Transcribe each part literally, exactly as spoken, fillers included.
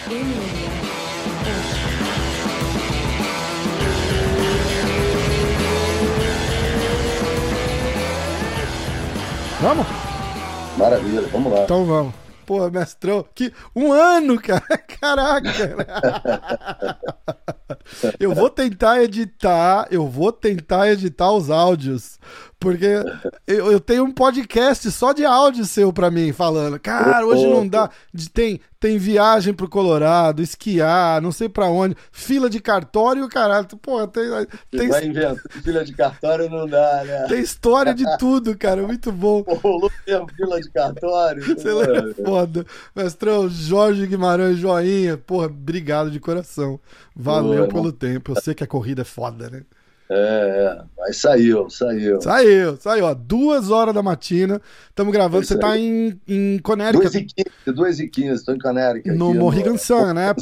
Emília. Vamos? Maravilha, vamos lá. Então vamos. Pô, mestrão, que um ano, cara. Caraca. Eu vou tentar editar, eu vou tentar editar os áudios, porque eu, eu tenho um podcast só de áudio seu pra mim, falando, cara, hoje não dá, tem, tem viagem pro Colorado, esquiar, não sei pra onde, fila de cartório, caralho, pô, tem... tem vai inventar, fila de cartório não dá, né? Tem história de tudo, cara, muito bom. Rolou mesmo fila de cartório. Você lembra? Foda. Mestrão, Jorge Guimarães, joinha, porra, obrigado de coração. Valeu Boa, pelo tempo, eu sei que a corrida é foda, né? É, é, mas saiu, saiu. Saiu, saiu, ó, duas horas da matina, estamos gravando, você tá em, em Connecticut. duas e quinze, duas e quinze, estou em Connecticut. No Mohegan Sun, né?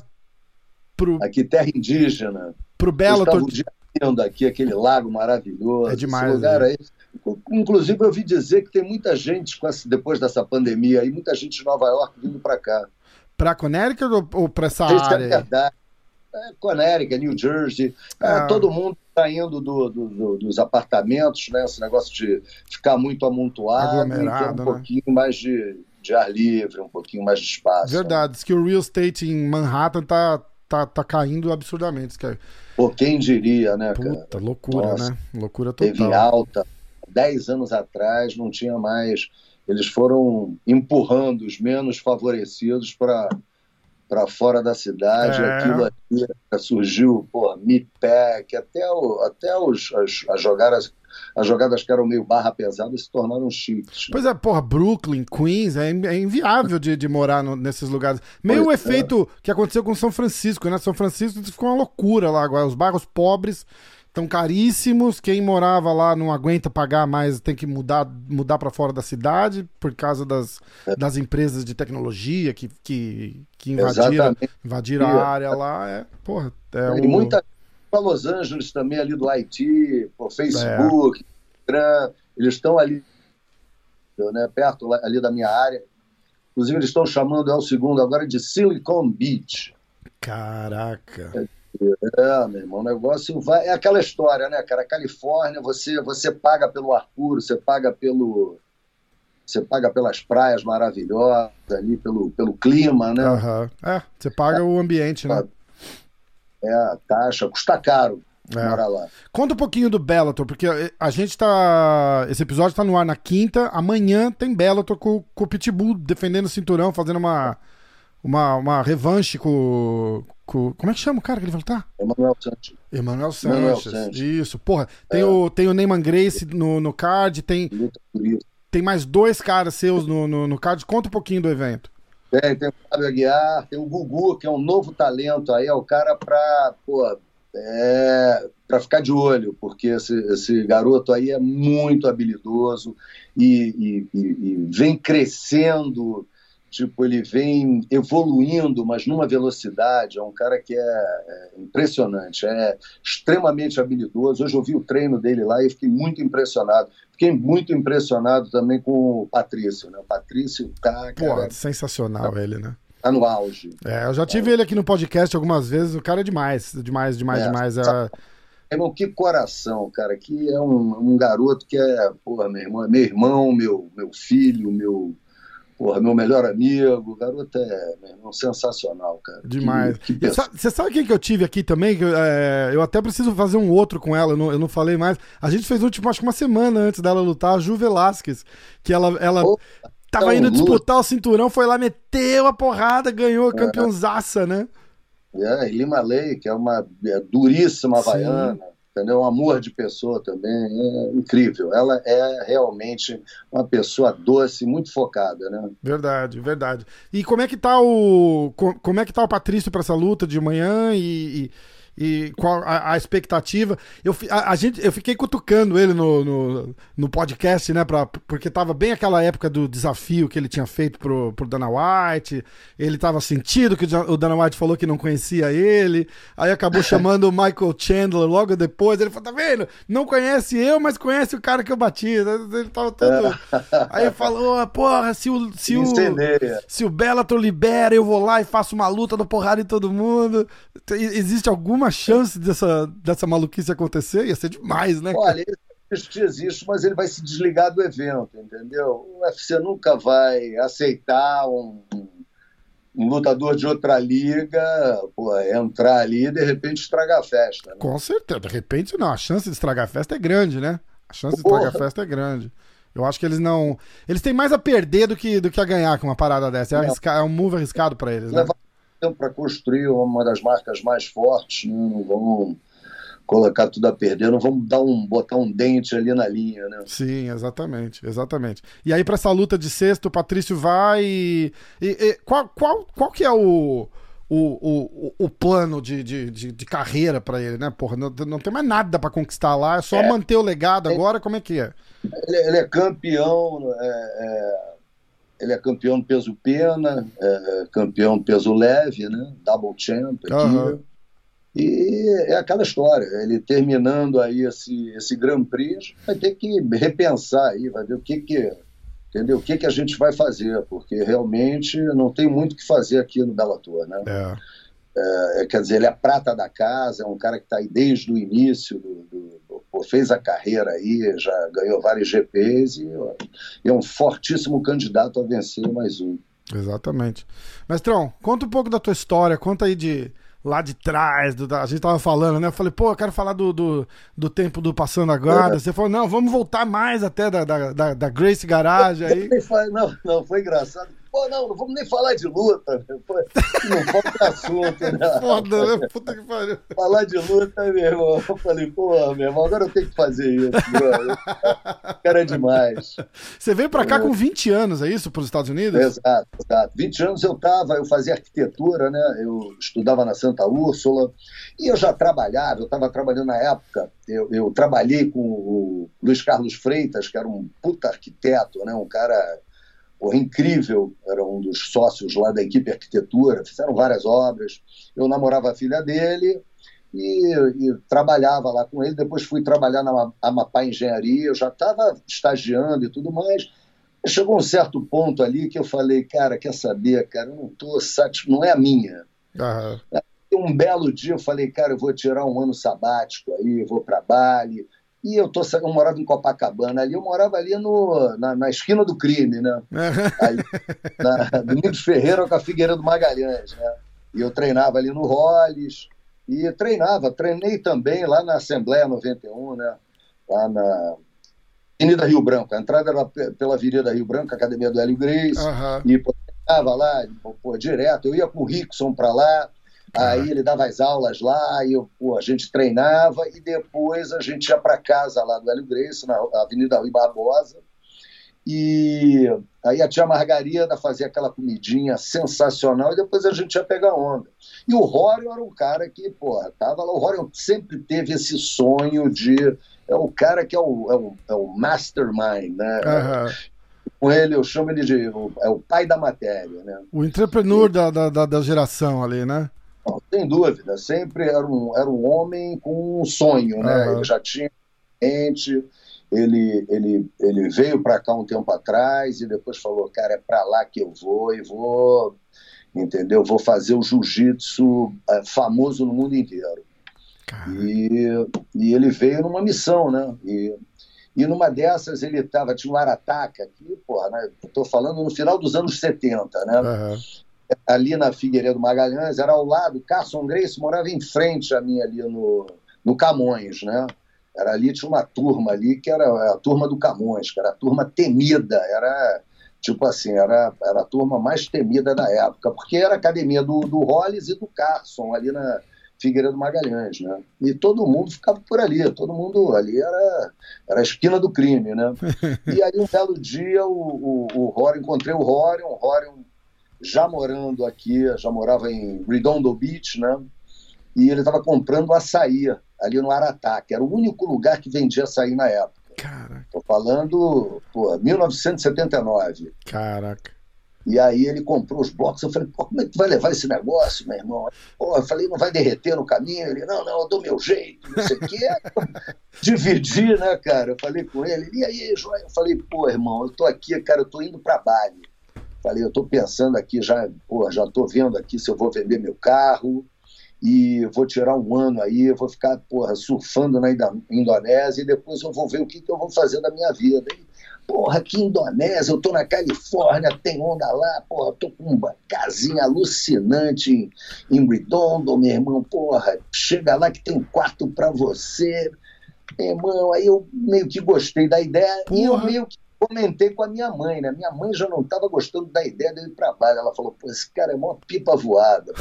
Pro, aqui, terra indígena. Pro Bellator. Vendo aqui aquele lago maravilhoso. É demais. Esse lugar né? aí. Inclusive, eu ouvi dizer que tem muita gente, depois dessa pandemia aí, muita gente de Nova York vindo para cá. Para Connecticut ou, ou para essa Isso área? É verdade. É, Connecticut, New Jersey, é, ah. todo mundo saindo do, do, do, dos apartamentos, né? Esse negócio de ficar muito amontoado, e ter um né? pouquinho mais de, de ar livre, um pouquinho mais de espaço. Verdade, né? Diz que o real estate em Manhattan tá, tá, tá caindo absurdamente. Que... Pô, quem diria, né, cara? Puta, loucura, Nossa, né? Loucura total. Teve alta. Dez anos atrás não tinha mais. Eles foram empurrando os menos favorecidos para para fora da cidade. É. Aquilo aqui surgiu, pô, Meatpack, até, o, até os, as, as, jogadas, as jogadas que eram meio barra pesada se tornaram chiques. Pois é, porra, Brooklyn, Queens, é, é inviável de, de morar no, nesses lugares. Meio o efeito é. que aconteceu com São Francisco, né? São Francisco ficou uma loucura lá agora. Os bairros pobres estão caríssimos, quem morava lá não aguenta pagar mais, tem que mudar, mudar para fora da cidade por causa das, é. das empresas de tecnologia que, que, que invadiram, invadiram a área lá. É, porra, é e o... muita para Los Angeles também, ali do I T, por Facebook, é. Eles estão ali, né, perto ali da minha área. Inclusive, eles estão chamando El Segundo agora de Silicon Beach. Caraca! É. É, meu irmão, o negócio vai... É aquela história, né, cara? Califórnia, você, você paga pelo ar puro, você paga pelo... Você paga pelas praias maravilhosas ali, pelo, pelo clima, né? Uhum. É, você paga é, o ambiente, né? É, a taxa, custa caro é. morar lá. Conta um pouquinho do Bellator, porque a gente tá... Esse episódio tá no ar na quinta, amanhã tem Bellator com, com o Pitbull defendendo o cinturão, fazendo uma... Uma, uma revanche com, com... Como é que chama o cara que ele vai lutar? Emanuel Sanches. Emanuel Sanches. Isso, porra. Tem, é. o, tem o Neyman Gracie no, no card, tem, tem mais dois caras seus no, no, no card. Conta um pouquinho do evento. Tem, tem o Fábio Aguiar, tem o Gugu, que é um novo talento aí, é o cara pra, pô, é, pra ficar de olho, porque esse, esse garoto aí é muito habilidoso e, e, e, e vem crescendo. Tipo, ele vem evoluindo, mas numa velocidade. É um cara que é, é impressionante, é extremamente habilidoso. Hoje eu vi o treino dele lá e fiquei muito impressionado. Fiquei muito impressionado também com o Patrício, né? O Patrício tá... Pô, cara, sensacional tá, ele, né? Tá no auge. É, eu já tive é. ele aqui no podcast algumas vezes. O cara é demais, demais, demais, é, demais. É... Irmão, que coração, cara. Que é um, um garoto que é, porra, meu irmão, é meu irmão, meu, meu filho, meu... Porra, meu melhor amigo, o garoto é, meu irmão, sensacional, cara. Demais. Você sabe quem que eu tive aqui também? Que, é, eu até preciso fazer um outro com ela, eu não, eu não falei mais. A gente fez um, tipo, acho que uma semana antes dela lutar, a Ju Velasquez, que ela, ela oh, tava indo disputar o cinturão, foi lá, meteu a porrada, ganhou a campeãozaça, né? É, e Lima Lei, que é uma é, duríssima havaiana. Entendeu? Um amor de pessoa também, é incrível. Ela é realmente uma pessoa doce, muito focada, né? Verdade, verdade. E como é que tá o como é que tá o Patrício para essa luta de manhã e, e qual a, a expectativa. Eu, a, a gente, eu fiquei cutucando ele no, no, no podcast, né? Pra, porque tava bem aquela época do desafio que ele tinha feito pro, pro Dana White. Ele tava sentido que o Dana White falou que não conhecia ele. Aí acabou chamando o Michael Chandler logo depois. Ele falou: tá vendo? Não conhece eu, mas conhece o cara que eu bati. Ele tava todo. Aí ele falou: porra, se o, se o, se o Bellator libera, eu vou lá e faço uma luta do porrada em todo mundo. Existe alguma chance dessa, dessa maluquice acontecer? Ia ser demais, né? Olha, existe, existe, mas ele vai se desligar do evento, entendeu? O U F C nunca vai aceitar um, um lutador de outra liga, pô, entrar ali e de repente estragar a festa. Né? Com certeza, de repente não, a chance de estragar a festa é grande, né? A chance de estragar a festa é grande. Eu acho que eles não... Eles têm mais a perder do que, do que a ganhar com uma parada dessa. É, arrisca... é um move arriscado para eles, né? Leva tempo para construir uma das marcas mais fortes, né? Não vamos colocar tudo a perder, não vamos dar um, botar um dente ali na linha, né? Sim, exatamente, exatamente. E aí para essa luta de sexto, o Patrício vai e... e, e qual, qual, qual que é o... O, o, o plano de, de, de, de carreira para ele, né? Porra, não, não tem mais nada para conquistar lá, é só é, manter o legado agora, como é que é? Ele, ele é campeão, é, é, ele é campeão do peso pena, é, campeão do peso leve, né? Double champ aqui. Uhum. E é aquela história, ele terminando aí esse, esse Grand Prix, vai ter que repensar aí, vai ver o que que... Entendeu? O que, que a gente vai fazer? Porque realmente não tem muito o que fazer aqui no Bellator, né? É. É, quer dizer, ele é a prata da casa, é um cara que está aí desde o início, do, do, do, fez a carreira aí, já ganhou vários G Ps e, e é um fortíssimo candidato a vencer mais um. Exatamente. Mestrão, conta um pouco da tua história, conta aí de... lá de trás, do, da, a gente tava falando, né? Eu falei, pô, eu quero falar do, do, do tempo do Passando a Guarda. É. Você falou, não, vamos voltar mais até da, da, da, da Gracie Garage aí. Não, não, foi engraçado. Pô, não, não vamos nem falar de luta. Foi, não falta assunto, né? Foda, né? Puta que pariu. Falar de luta, meu irmão. Eu falei, pô, meu irmão, agora eu tenho que fazer isso. Meu. Cara, é demais. Você veio pra cá com vinte anos, é isso? Para os Estados Unidos? Exato, exato. vinte anos eu tava, eu fazia arquitetura, né? Eu estudava na Santa Úrsula e eu já trabalhava, eu estava trabalhando na época, eu, eu trabalhei com o Luiz Carlos Freitas, que era um puta arquiteto, né? Um cara... Porra, incrível, era um dos sócios lá da equipe arquitetura, fizeram várias obras, eu namorava a filha dele e, e trabalhava lá com ele, depois fui trabalhar na Amapá Engenharia, eu já estava estagiando e tudo mais, chegou um certo ponto ali que eu falei, cara, quer saber, cara, eu não estou satisfeito, não é a minha. Uhum. Um belo dia eu falei, cara, eu vou tirar um ano sabático aí, eu vou para Bali. E eu, tô, eu morava em Copacabana, ali eu morava ali no, na, na esquina do crime, né? Ali, na Domingos Ferreira com a Figueiredo Magalhães, né? E eu treinava ali no Hollis, e treinava, treinei também lá na Assembleia noventa e um, né? Lá na Avenida Rio Branco, a entrada era pela Avenida Rio Branco, a Academia do Hélio Gracie, uhum. E pô, treinava lá, pô, direto, eu ia com o Rickson para lá, aí ele dava as aulas lá, e eu, pô, a gente treinava e depois a gente ia para casa lá do Hélio Gracie, na Avenida Rui Barbosa, e aí a tia Margarida fazia aquela comidinha sensacional e depois a gente ia pegar onda. E o Rorion era um cara que, pô, tava lá, o Rorion sempre teve esse sonho de... É o cara que é o, é o, é o mastermind, né? Uhum. Com ele, eu chamo ele de... É o pai da matéria, né? O entrepreneur e, da, da, da geração ali, né? Não, sem dúvida, sempre era um, era um homem com um sonho, né? Uhum. Ele já tinha gente, ele, ele, ele veio para cá um tempo atrás e depois falou, cara, é para lá que eu vou e vou, entendeu? Vou fazer o jiu-jitsu é, famoso no mundo inteiro. E, e ele veio numa missão, né? E, e numa dessas ele tava, tinha um Arataca aqui, porra, né? Estou falando no final dos anos setenta, né? Uhum. Ali na Figueiredo Magalhães, era ao lado, Carson Gracie morava em frente a mim ali no, no Camões, né? Era ali, tinha uma turma ali que era a turma do Camões, que era a turma temida, era tipo assim, era, era a turma mais temida da época, porque era a academia do, do Hollis e do Carson, ali na Figueiredo Magalhães, né? E todo mundo ficava por ali, todo mundo ali era, era a esquina do crime, né? E aí um belo dia o, o, o Rorion, encontrei o Rorion, o Rorion já morando aqui, já morava em Redondo Beach, né? e ele estava comprando açaí ali no Aratá, que era o único lugar que vendia açaí na época. Caraca. Tô falando, pô, mil novecentos e setenta e nove. Caraca. E aí ele comprou os blocos. Eu falei, pô, como é que tu vai levar esse negócio, meu irmão? Pô, eu falei, não vai derreter no caminho? Ele, não, não, eu dou meu jeito, não sei o quê. Dividi, né, cara? Eu falei com ele, e aí, João? Eu falei, pô, irmão, eu tô aqui, cara, eu tô indo pra Bali. Falei, eu tô pensando aqui, já, pô, já tô vendo aqui se eu vou vender meu carro e vou tirar um ano aí, eu vou ficar, porra, surfando na Indonésia e depois eu vou ver o que, que eu vou fazer da minha vida. E, porra, aqui em Indonésia, eu tô na Califórnia, tem onda lá, porra, tô com uma casinha alucinante em, em Redondo, meu irmão, porra, chega lá que tem um quarto pra você, meu irmão, aí eu meio que gostei da ideia, porra. E eu meio que comentei com a minha mãe, né, minha mãe já não estava gostando da ideia de ir pra Bali, ela falou, pô, esse cara é mó pipa voada,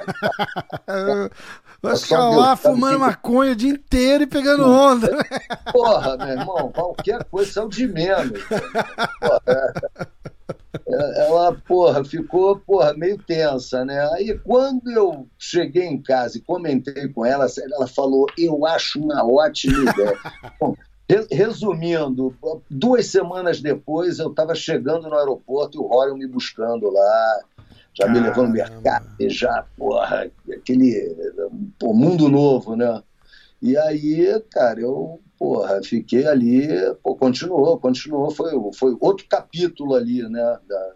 porra. Vai ficar lá fumando maconha o dia inteiro e pegando onda. Porra, meu irmão, qualquer coisa é o de menos. Porra, ela, porra, ficou, porra, meio tensa, né? Aí, quando eu cheguei em casa e comentei com ela, ela falou, eu acho uma ótima ideia. Bom, resumindo, duas semanas depois, eu estava chegando no aeroporto e o Rory me buscando lá, já me levando no mercado, já, porra, aquele pô, mundo novo, né? E aí, cara, eu, porra, fiquei ali, pô, continuou, continuou, foi, foi outro capítulo ali, né, da,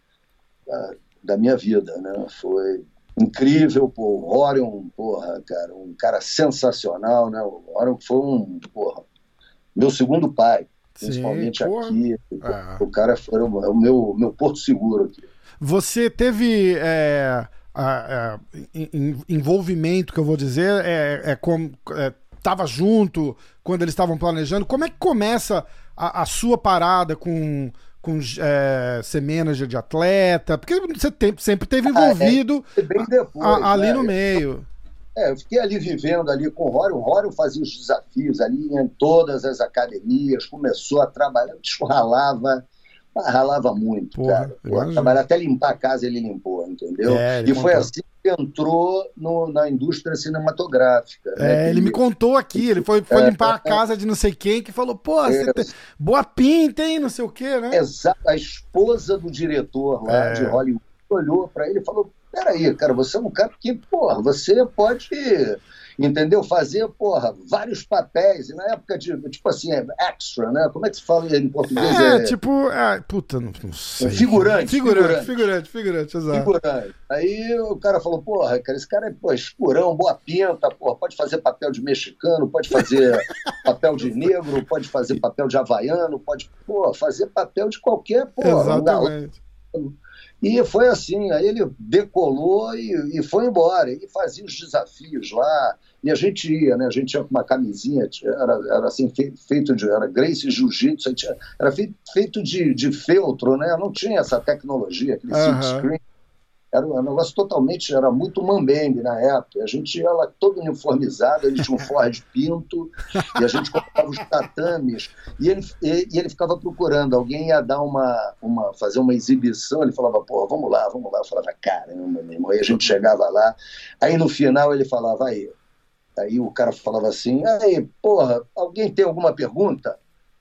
da, da minha vida, né? Foi incrível, pô, o Orion, porra, cara, um cara sensacional, né? O Orion foi um, porra, meu segundo pai, principalmente Sim, aqui, ah. o cara foi o, o meu, meu porto seguro aqui. Você teve é, a, a, envolvimento, que eu vou dizer, é, é como é, tava junto quando eles estavam planejando. Como é que começa a, a sua parada com, com é, ser manager de atleta? Porque você tem, sempre teve envolvido ah, é, bem depois, a, ali né? no meio. É, eu fiquei ali vivendo ali com o Rory. O Rory fazia os desafios ali em todas as academias, começou a trabalhar, o ralava. Ah, ralava muito, Porra, cara. Trabalhar, até limpar a casa ele limpou, entendeu? É, ele e foi contou. Assim que entrou no, na indústria cinematográfica. É, né? ele, ele me contou aqui, ele foi, foi é, limpar a casa de não sei quem, que falou, pô, é, você tem... boa pinta, hein, não sei o quê, né? Exato, a esposa do diretor lá é. de Hollywood olhou pra ele e falou, peraí, cara, você é um cara que, porra, você pode... entendeu? Fazer, porra, vários papéis. E na época de, tipo assim, extra, né? Como é que se fala em português? É, é... tipo, é, puta, não, não sei. Figurante, figurante. Figurante, figurante, figurante, exato. Figurante. Aí o cara falou, porra, cara, esse cara é, pô, escurão, boa pinta, porra, pode fazer papel de mexicano, pode fazer papel de negro, pode fazer papel de havaiano, pode, pô, fazer papel de qualquer, porra. Exatamente. Um E foi assim, aí ele decolou e, e foi embora, e fazia os desafios lá, e a gente ia, né, a gente ia com uma camisinha, era, era assim, feito de, era Gracie Jiu-Jitsu, era feito, feito de, de feltro, né, não tinha essa tecnologia, aquele uhum. silk screen, era um negócio totalmente, era muito mambembe na época, a gente ia lá todo uniformizado, ele tinha um Ford Pinto, e a gente comprava os tatames, e ele, e, e ele ficava procurando, alguém ia dar uma, uma, fazer uma exibição, ele falava, porra, vamos lá, vamos lá, eu falava, caramba, meu irmão, aí a gente chegava lá, aí no final ele falava, aí, aí o cara falava assim, aí, porra, alguém tem alguma pergunta?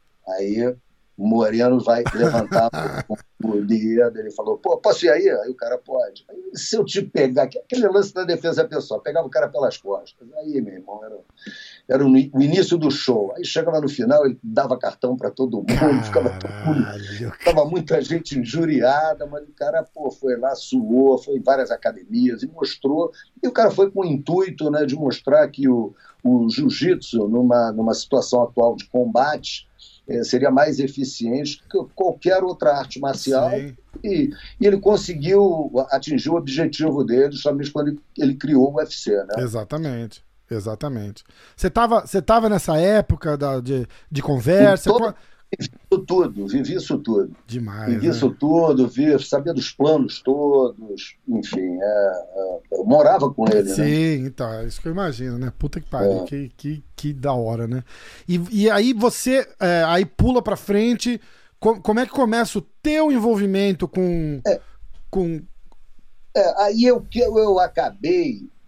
Aí o Moreno vai levantar o dedo, ele falou, pô, posso ir aí? Aí o cara pode. Aí, se eu te pegar, aquele lance da defesa pessoal, pegava o cara pelas costas. Aí, meu irmão, era, era o início do show. Aí chegava no final, ele dava cartão para todo mundo, ficava, todo mundo, ficava muita gente injuriada, mas o cara, pô, foi lá, suou, foi em várias academias e mostrou. E o cara foi com o intuito, né, de mostrar que o, o jiu-jitsu, numa, numa situação atual de combate, É, seria mais eficiente que qualquer outra arte marcial e, e ele conseguiu atingir o objetivo dele justamente quando ele, ele criou o U F C, né? Exatamente, exatamente. Você estava você tava nessa época da, de, de conversa? Todo, vivi isso tudo, vivi isso tudo. Demais, Vivi né? isso tudo, vi, sabia dos planos todos, enfim, é, é, eu morava com ele, Sim, né? Sim, então, é isso que eu imagino, né? Puta que pariu, é. que, que, que da hora, né? E, e aí você, é, aí pula pra frente, com, como é que começa o teu envolvimento com... É, com... é, aí eu, eu, eu acabei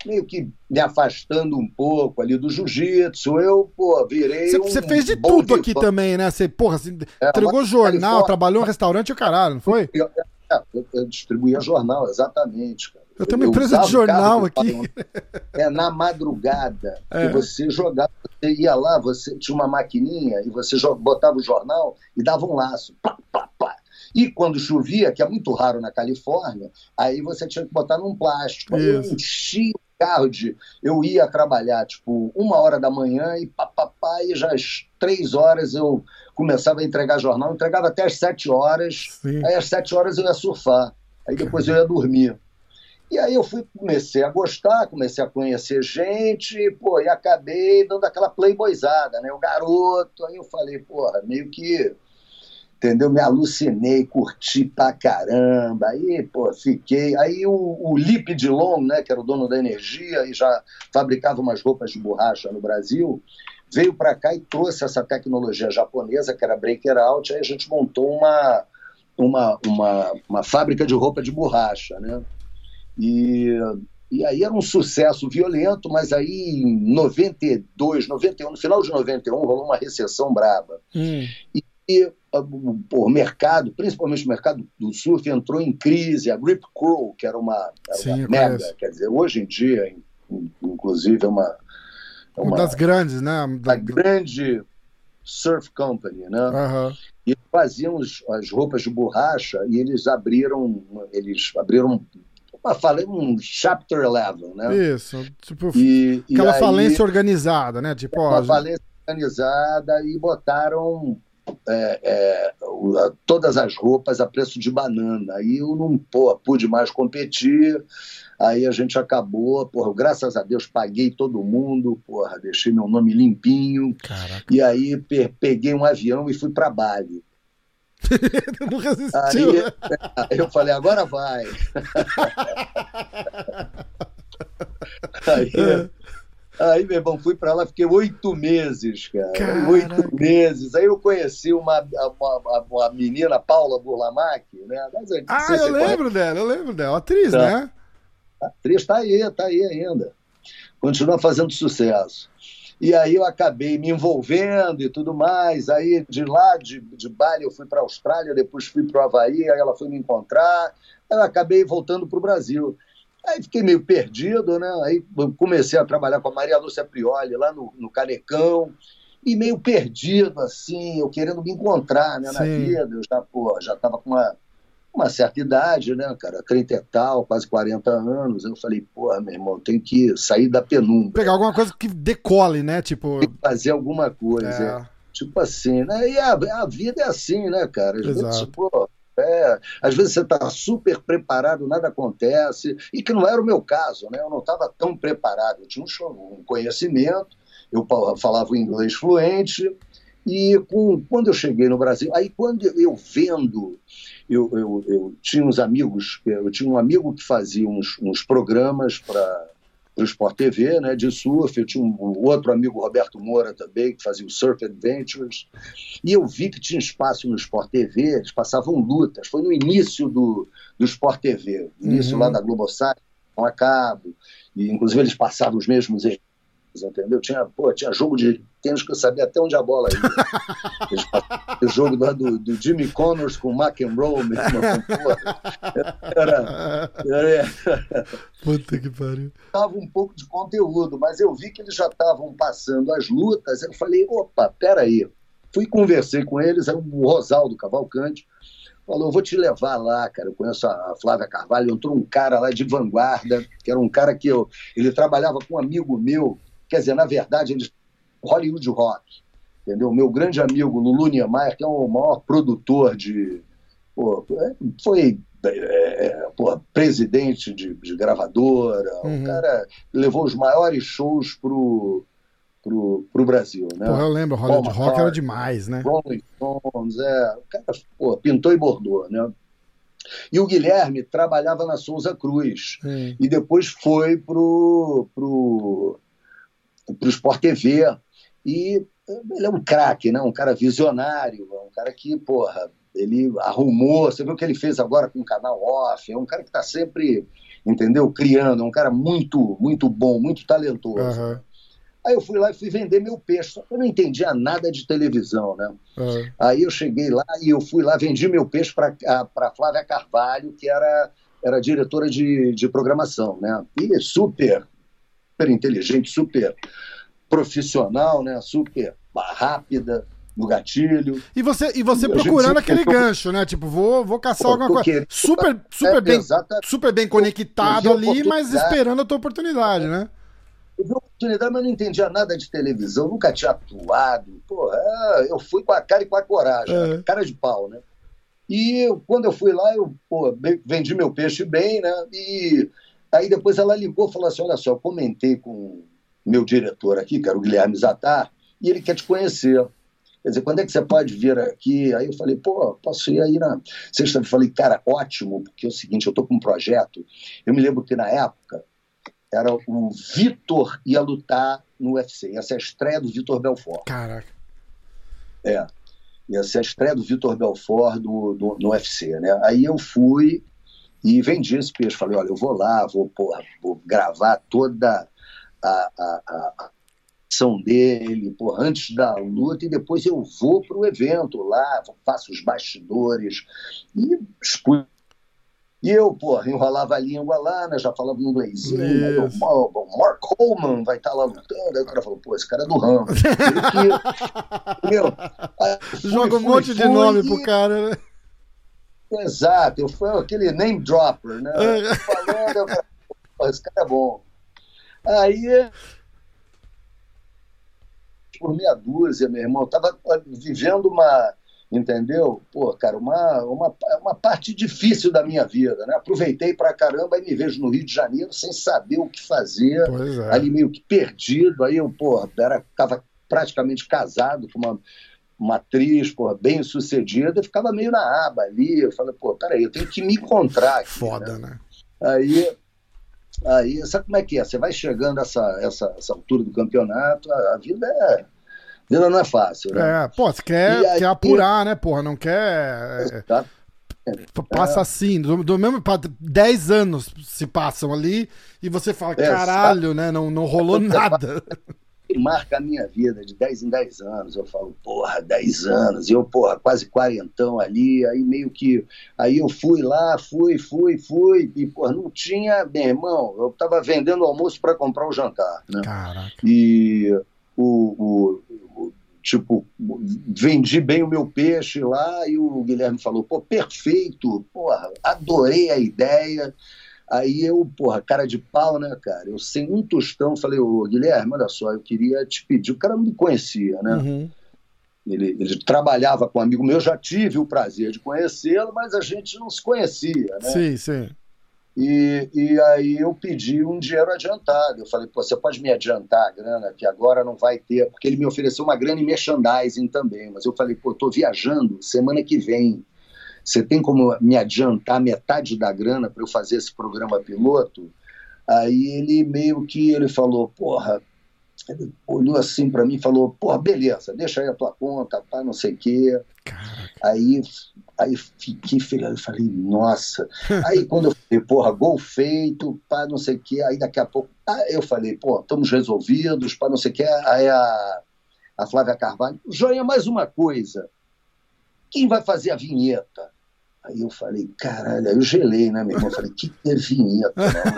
meio que me afastando um pouco ali do jiu-jitsu, eu, pô, virei Você, um você fez de bom tudo aqui fã. também, né? Você, porra, você É, entregou mas jornal, Califórnia, trabalhou em restaurante e o caralho, não foi? eu, é, eu, eu distribuía jornal, exatamente, cara. Eu Eu, tenho uma eu empresa de usava o carro jornal do aqui. Paulo, é, na madrugada, que É. você jogava, você ia lá, você tinha uma maquininha e você jo- botava o jornal e dava um laço. Pá, pá, pá. E quando chovia, que é muito raro na Califórnia, aí você tinha que botar num plástico. Aí eu Isso. enchia o carro de. Eu ia trabalhar, tipo, uma hora da manhã e pá, pá, pá, e já às três horas eu começava a entregar jornal, entregava até às sete horas, Sim. aí às sete horas eu ia surfar, aí depois eu ia dormir. E aí eu fui, comecei a gostar, comecei a conhecer gente, pô, e acabei dando aquela playboyzada, né? O garoto, aí eu falei, porra, meio que, entendeu? Me alucinei, curti pra caramba, aí, pô, fiquei. Aí o, o Lipe Dilon, né, que era o dono da Energia e já fabricava umas roupas de borracha no Brasil, veio pra cá e trouxe essa tecnologia japonesa, que era breaker out, aí a gente montou uma, uma, uma, uma fábrica de roupa de borracha, né? E, e aí era um sucesso violento, mas aí em noventa e dois, noventa e um, no final de noventa e um, rolou uma recessão braba. Hum. E, e pô, o mercado, principalmente o mercado do surf, entrou em crise. A Rip Curl, que era uma, era Sim, uma eu mega, conheço. quer dizer, hoje em dia, inclusive, é uma, é Uma das uma, grandes, né? uma Da- grande surf company, né? Aham. E eles faziam os- as roupas de borracha e eles abriram, eles abriram, eu falei, um chapter onze, né? Isso. Tipo, E, e aquela aí, falência organizada, né? Tipo, ó, uma falência organizada e botaram é, é, o- a- todas as roupas a preço de banana. Aí eu não, pô, pude mais competir, aí a gente acabou, porra, eu, graças a Deus paguei todo mundo, porra, deixei meu nome limpinho, caraca. e aí pe- peguei um avião e fui para Bali. Não resistiu, Aí né? eu falei, agora vai. Aí, aí, meu irmão, fui pra lá, fiquei oito meses, cara. Caraca. Oito meses. Aí eu conheci uma, uma, uma menina, Paula Burlamac, né? Mas, não Ah, sei se eu você lembro dela, eu lembro dela. Atriz, Tá. né? conhece. A atriz tá aí, tá aí ainda. Continua fazendo sucesso. E aí eu acabei me envolvendo e tudo mais. Aí de lá, de, de Bali, eu fui para a Austrália, depois fui para o Havaí, aí ela foi me encontrar. Aí eu acabei voltando para o Brasil. Aí fiquei meio perdido, né? Aí eu comecei a trabalhar com a Maria Lúcia Prioli lá no, no Canecão, e meio perdido, assim, eu querendo me encontrar, né, na Sim. vida. Eu já, pô, já estava com uma, uma certa idade, né, cara? trinta e tal, quase quarenta anos. Eu falei, porra, meu irmão, tem que sair da penumbra, Pegar alguma coisa que decole, né? Tipo, fazer alguma coisa. é, É. Tipo assim, né? E a, a vida é assim, né, cara? Às vezes, exato. pô, é, às vezes você está super preparado, nada acontece, e que não era o meu caso, né? Eu não estava tão preparado, eu tinha um, show, um conhecimento, eu pa- falava o inglês fluente, e com, quando eu cheguei no Brasil, aí quando eu vendo, eu, eu, eu tinha uns amigos, eu tinha um amigo que fazia uns, uns programas para o Sport T V, né, de surf, eu tinha um, um outro amigo, Roberto Moura, também, que fazia o Surf Adventures, e eu vi que tinha espaço no Sport T V, eles passavam lutas, foi no início do, do Sport T V, início Uhum. lá da Globosat, com a cabo, e inclusive eles passavam os mesmos erros, entendeu? Tinha, pô, tinha jogo de tênis que eu sabia até onde a bola ia. Eles passavam o jogo do, do, do Jimmy Connors com o McEnroe, meu irmão, porra, era, era, Puta que pariu. tava um pouco de conteúdo, mas eu vi que eles já estavam passando as lutas, eu falei, opa, peraí. Fui e conversei com eles, aí o Rosaldo Cavalcante falou, eu vou te levar lá, cara, eu conheço a Flávia Carvalho, entrou um cara lá de vanguarda, que era um cara que eu, ele trabalhava com um amigo meu, quer dizer, na verdade, ele Hollywood Rock, entendeu? Meu grande amigo Lulu Niemeyer, que é o maior produtor de, pô, foi é, pô, presidente de, de gravadora, Uhum. o cara levou os maiores shows pro, pro, pro Brasil, né? Porra, eu lembro, Hollywood Paul Rock era McCartney, demais, né? Rolling Stones, é, o cara, pô, pintou e bordou, né? E o Guilherme trabalhava na Souza Cruz, Hum. e depois foi pro, pro, pro Sport T V, e ele é um craque, né? Um cara visionário, um cara que, porra, ele arrumou, você viu o que ele fez agora com o canal Off, é um cara que está sempre entendeu? Criando, é um cara muito, muito bom, muito talentoso. Uhum. Aí eu fui lá e fui vender meu peixe, só que eu não entendia nada de televisão, né? Uhum. Aí eu cheguei lá e eu fui lá, vendi meu peixe para a Flávia Carvalho, que era, era diretora de, de programação, né? E super, super inteligente, super profissional, né? Super rápida, no gatilho. E você, e você e procurando aquele tentou... gancho, né? Tipo, vou, vou caçar alguma coisa. Querendo... Super, super, é, bem, super bem conectado ali, mas esperando a tua oportunidade, né? Eu vi a oportunidade, mas não entendia nada de televisão, nunca tinha atuado. Porra, eu fui com a cara e com a coragem, é. cara de pau, né? E eu, quando eu fui lá, eu pô, vendi meu peixe bem, né? E aí depois ela ligou e falou assim: olha só, eu comentei com o meu diretor aqui, que era o Guilherme Zatar, e ele quer te conhecer. Quer dizer, quando é que você pode vir aqui? Aí eu falei, pô, posso ir aí na sexta? Eu falei, cara, ótimo, porque é o seguinte, eu tô com um projeto. Eu me lembro que na época era o Vitor ia lutar no U F C. Ia ser a estreia do Vitor Belfort. Caraca. É. Ia ser a estreia do Vitor Belfort do, do, no U F C, né? Aí eu fui e vendi esse peixe. Falei, olha, eu vou lá, vou, porra, vou gravar toda a, a, a ação dele, porra, antes da luta, e depois eu vou pro evento lá, faço os bastidores e expus. E eu, porra, enrolava a língua lá, né? Já falava inglesinho, né? O, o Mark Coleman vai estar lá lutando. Aí o cara falou, pô, esse cara é do Rambo. Joga um monte de nome e... pro cara, né? Exato, eu fui aquele name dropper, né? Falando, eu falei, pô, esse cara é bom. Aí, por meia dúzia, meu irmão, eu tava vivendo uma... Entendeu? Pô, cara, uma, uma, uma parte difícil da minha vida, né? Aproveitei pra caramba e me vejo no Rio de Janeiro sem saber o que fazer, é. ali meio que perdido. Aí eu, pô, era, tava praticamente casado com uma, uma atriz, pô, bem sucedida, e ficava meio na aba ali. Eu falei, pô, peraí, eu tenho que me encontrar aqui. Foda, né? né? Aí, aí, sabe como é que é? Você vai chegando a essa, essa, essa altura do campeonato, a, a vida é. Vida não é fácil, né? É, pô, você quer, aí, quer apurar, né, porra? Não quer... Tá. Passa é. assim, do, do mesmo... dez anos se passam ali e você fala, é, caralho, sabe? né? Não, não rolou nada. Marca a minha vida de dez em dez anos. Eu falo, porra, dez anos. E eu, porra, quase quarentão ali. Aí meio que... Aí eu fui lá, fui, fui, fui. E, porra, não tinha... Meu irmão, eu tava vendendo almoço para comprar o jantar, né? Caraca. E... O, o, o, tipo, vendi bem o meu peixe lá e o Guilherme falou, pô, perfeito, porra, adorei a ideia. Aí eu, porra, cara de pau, né, cara? Eu sem um tostão falei, ô Guilherme, olha só, eu queria te pedir, o cara não me conhecia, né? Uhum. Ele, ele trabalhava com um amigo meu, já tive o prazer de conhecê-lo, mas a gente não se conhecia, né? Sim, sim. E, e aí eu pedi um dinheiro adiantado. Eu falei, pô, você pode me adiantar a grana, que agora não vai ter, porque ele me ofereceu uma grana em merchandising também, mas eu falei, pô, tô viajando semana que vem, você tem como me adiantar metade da grana para eu fazer esse programa piloto? Aí ele meio que, ele falou, porra, ele olhou assim para mim e falou, porra, beleza, deixa aí a tua conta, pá, não sei o quê. Aí, aí fiquei feliz, eu falei, nossa. Aí quando eu falei, porra, gol feito, pá, não sei o quê, aí daqui a pouco, aí eu falei, pô, estamos resolvidos, pá, não sei o quê. Aí a, a Flávia Carvalho, Joinha, mais uma coisa, quem vai fazer a vinheta? Aí eu falei, caralho, aí eu gelei, né, meu irmão? Eu falei, que que é vinheta,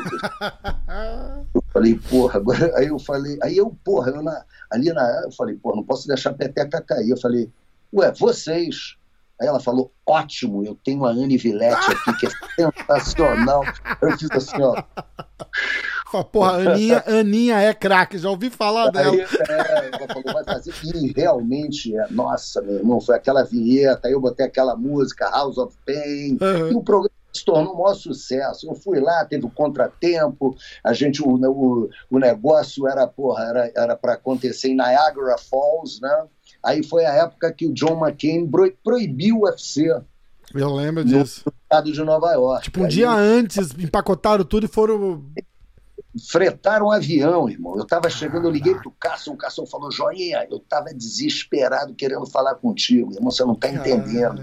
né? Eu falei, porra, agora, aí eu falei, aí eu, porra, eu na, ali na, eu falei, porra, não posso deixar a peteca cair. Eu falei, ué, vocês. Aí ela falou, ótimo, eu tenho a Anne Villette aqui, que é sensacional. Eu fiz assim, ó. Porra, Aninha, Aninha é craque, já ouvi falar dela. Aí, é, ela falou, vai fazer. E realmente, é, nossa, meu irmão, foi aquela vinheta, aí eu botei aquela música, House of Pain, uhum. E o programa se tornou um maior sucesso. Eu fui lá, teve o contratempo, a gente, o, o, o negócio era, porra, era, era para acontecer em Niagara Falls, né? Aí foi a época que o John McCain proibiu o U F C. Eu lembro disso. No estado de Nova York. Tipo, um aí, dia antes, empacotaram tudo e foram... Fretaram um avião, irmão. Eu tava chegando, eu liguei pro Carson, o Carson falou, Joinha, eu tava desesperado querendo falar contigo, irmão, você não tá entendendo.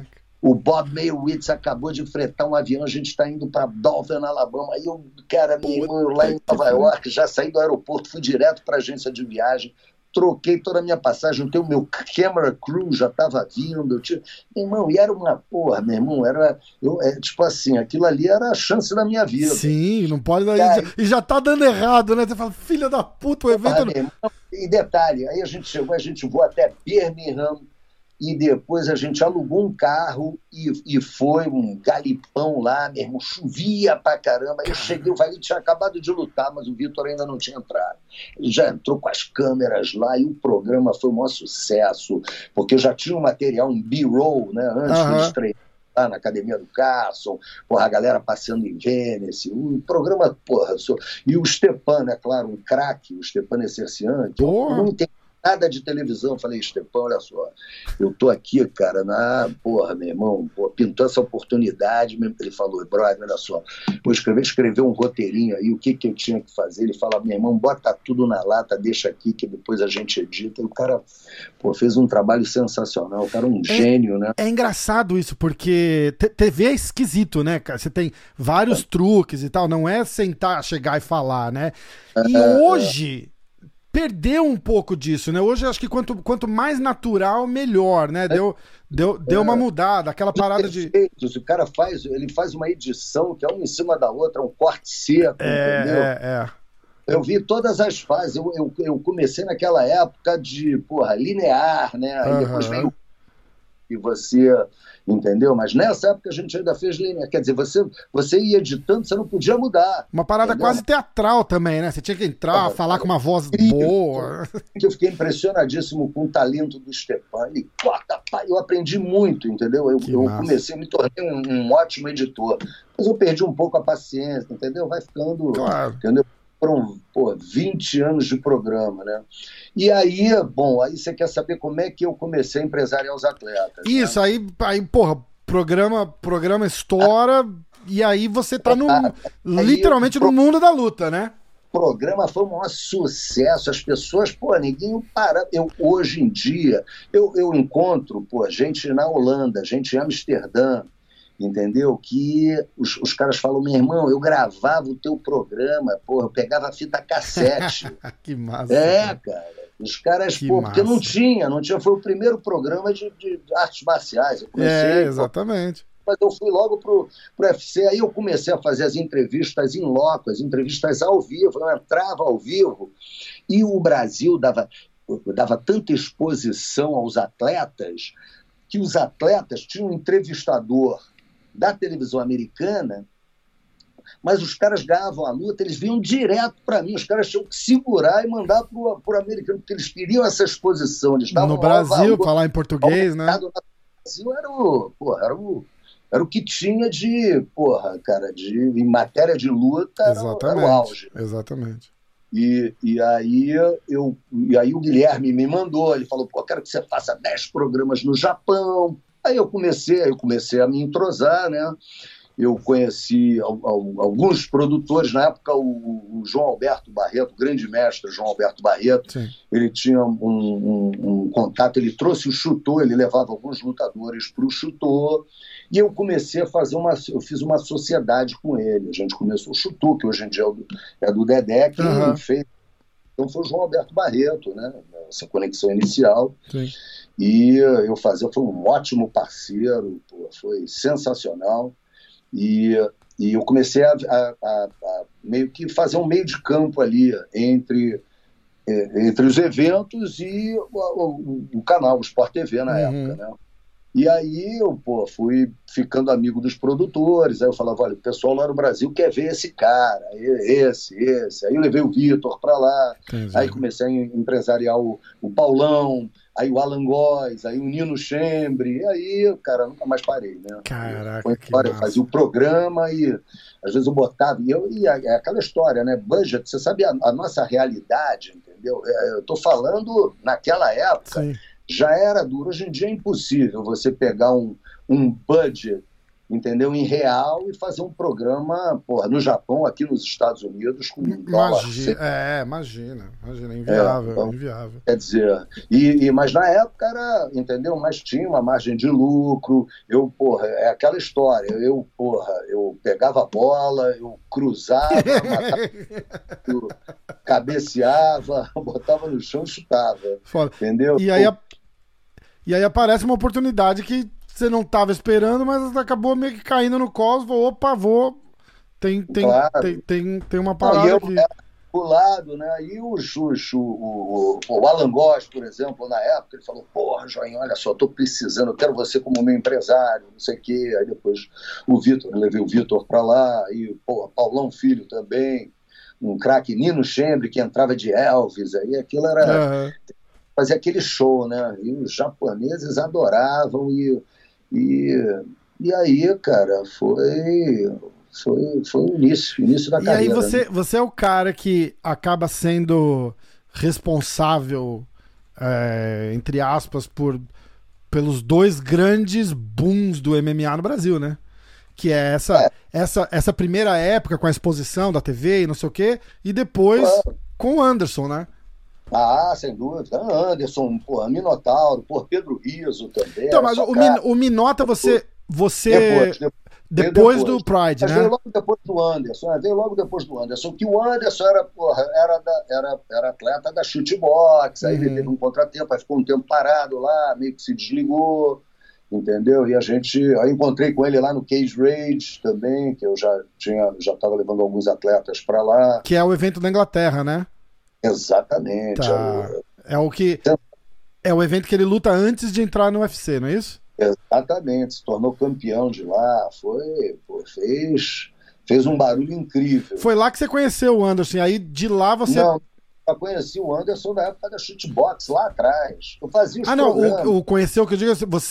o Bob Meyerowitz acabou de fretar um avião, a gente está indo para Dothan, Alabama. Aí eu, cara, meu irmão, eu lá em Nova York, já saí do aeroporto, fui direto para a agência de viagem, troquei toda a minha passagem, o meu camera crew já estava vindo, eu tinha... meu irmão, e era uma porra, meu irmão, era, eu, é, tipo assim, aquilo ali era a chance da minha vida. Sim, não pode dar isso. E já tá dando errado, né? Você fala, filha da puta, o evento... Porra, irmão, e detalhe, aí a gente chegou, a gente voou até Birmingham, e depois a gente alugou um carro e, e foi um galipão lá, meu irmão, chovia pra caramba. Aí eu cheguei, o Valide tinha acabado de lutar, mas o Vitor ainda não tinha entrado. Ele já entrou com as câmeras lá e o programa foi um maior sucesso, porque eu já tinha um material, um B-roll, né, antes Uhum. de estrear lá na Academia do Carson, porra, a galera passeando em Vênice, o programa, porra, sou... e o Stepan, né, claro, um craque, o Stepan Essercian, que eu não entendi nada de televisão. Eu falei, Stepan, olha só, eu tô aqui, cara, na, porra, meu irmão, pô, pintou essa oportunidade. Ele falou, brother, olha só, vou escrever, escrever um roteirinho aí, o que que eu tinha que fazer. Ele fala, meu irmão, bota tudo na lata, deixa aqui que depois a gente edita. E o cara, pô, fez um trabalho sensacional, o cara é um é, gênio, né? É engraçado isso, porque T V é esquisito, né, cara? Você tem vários é. truques e tal, não é sentar, chegar e falar, né? E é, hoje... É. Perdeu um pouco disso, né? Hoje acho que quanto, quanto mais natural, melhor, né? Deu, deu, deu uma mudada, aquela parada de... O cara faz, ele faz uma edição que é uma em cima da outra, um corte seco, é, entendeu? É, é. Eu vi todas as fases, eu, eu, eu comecei naquela época de, porra, linear, né? Aí uhum. depois veio e você... Entendeu? Mas nessa época a gente ainda fez linha. Quer dizer, você, você ia editando, você não podia mudar. Uma parada entendeu? Quase teatral também, né? Você tinha que entrar, ah, falar com uma voz e, boa. Eu fiquei impressionadíssimo com o talento do Stepan. Ele, eu aprendi muito, entendeu? Eu, eu comecei, me tornei um, um ótimo editor. Mas eu perdi um pouco a paciência, entendeu? Vai ficando... Claro. Entendeu? Foram, pô, vinte anos de programa, né? E aí, bom, aí você quer saber como é que eu comecei a empresariar os atletas. Isso, né? aí, aí, porra, programa, programa estoura ah, e aí você tá no, ah, literalmente eu, no mundo da luta, né? O programa foi um maior sucesso, as pessoas, pô, ninguém para. Eu, hoje em dia, eu, eu encontro, pô, gente na Holanda, gente em Amsterdã, entendeu? Que os, os caras falam, meu irmão, eu gravava o teu programa, porra, eu pegava a fita cassete. Que massa. É, cara. Os caras, que pô, massa. Porque não tinha, não tinha, foi o primeiro programa de, de artes marciais. Eu comecei, é, exatamente. Pô, mas eu fui logo pro, pro U F C, aí eu comecei a fazer as entrevistas em loco, as entrevistas ao vivo, eu entrava ao vivo, e o Brasil dava, dava tanta exposição aos atletas, que os atletas tinham um entrevistador da televisão americana, mas os caras ganhavam a luta, eles vinham direto para mim, os caras tinham que segurar e mandar para o americano, porque eles queriam essa exposição. Eles no Brasil, falar em português, né? No Brasil era o, porra, era, o, era o que tinha de, porra, cara, de, em matéria de luta, era, era o auge. Exatamente. E, e, aí eu, e aí o Guilherme me mandou, ele falou, pô, quero que você faça dez programas no Japão. Aí eu comecei, eu comecei a me entrosar, né? Eu conheci alguns produtores, na época o, o João Alberto Barreto, o grande mestre João Alberto Barreto, Sim. ele tinha um, um, um contato, ele trouxe o Chutô, ele levava alguns lutadores para o Chutô, e eu comecei a fazer uma, eu fiz uma sociedade com ele, a gente começou o Chutô, que hoje em dia é do, é do Dedé, quem uhum. fez, então foi o João Alberto Barreto, né? Essa conexão inicial. Sim. E eu fazia, foi um ótimo parceiro, pô, foi sensacional. E, e eu comecei a, a, a, a meio que fazer um meio de campo ali entre, entre os eventos e o, o, o canal, o Sport T V na uhum. época, né? E aí eu pô, fui ficando amigo dos produtores, aí eu falava, olha, o pessoal lá no Brasil quer ver esse cara, esse, esse. Aí eu levei o Vitor para lá, Entendi. Aí comecei a empresariar o, o Paulão, aí o Alan Góes, aí o Nino Chembre, e aí, cara, nunca mais parei, né? Caraca, que eu fazia o programa e às vezes eu botava, e, eu, e é aquela história, né? Budget, você sabe a, a nossa realidade, entendeu? Eu tô falando naquela época, Sim. já era duro, hoje em dia é impossível você pegar um, um budget entendeu? Em real e fazer um programa, porra, no Japão, aqui nos Estados Unidos, com um dólar. Imagina, é, imagina, imagina, inviável, É, então, inviável. quer dizer, e, e, mas na época era, entendeu? Mas tinha uma margem de lucro, eu, porra, é aquela história, eu, porra, eu pegava a bola, eu cruzava, matava, eu cabeceava, botava no chão e chutava, Foda. entendeu? E aí, a- e aí aparece uma oportunidade que você não estava esperando, mas acabou meio que caindo no colo, falou, opa, vou, tem, tem, Claro. tem, tem, tem uma Não, parada e eu aqui. era pro lado, né? E o Xuxo, o, o, o Alan Góes, por exemplo, na época, ele falou, porra, Joinha, olha só, tô precisando, eu quero você como meu empresário, não sei o quê. Aí depois o Vitor, eu levei o Vitor pra lá, e porra, Paulão Filho também, um craque, Nino Chembre, que entrava de Elvis, aí aquilo era, Aham. fazia aquele show, né? E os japoneses adoravam, e, e, e aí, cara, foi... Foi, foi o início, o início da E carreira. aí você, né? você é o cara que acaba sendo responsável, é, entre aspas, por, pelos dois grandes booms do M M A no Brasil, né? Que é essa, É. essa, essa primeira época com a exposição da T V e não sei o quê, e depois Claro. com o Anderson, né? Ah, sem dúvida. Anderson, porra, Minotauro, porra, Pedro Riso também. Então, era mas só o, cara. Min- o Minota, você. você Depois, depois, veio depois do Pride, Mas veio né? logo depois do Anderson, né? Veio logo depois do Anderson, que o Anderson era, porra, era, da, era, era atleta da shootbox, aí ele Uhum. teve um contratempo, aí ficou um tempo parado lá, meio que se desligou, entendeu? E a gente, aí encontrei com ele lá no Cage Rage também, que eu já tinha, já estava levando alguns atletas para lá. Que é o evento da Inglaterra, né? Exatamente. Tá. Eu- É o que. É o evento que ele luta antes de entrar no U F C, não é isso? Exatamente, se tornou campeão de lá, foi, pô, fez, fez um barulho incrível. Foi lá que você conheceu o Anderson, e aí de lá você. Não, eu conheci o Anderson na época da shootbox, lá atrás. Eu fazia os Ah, não, programas. o, o conheceu, que eu digo,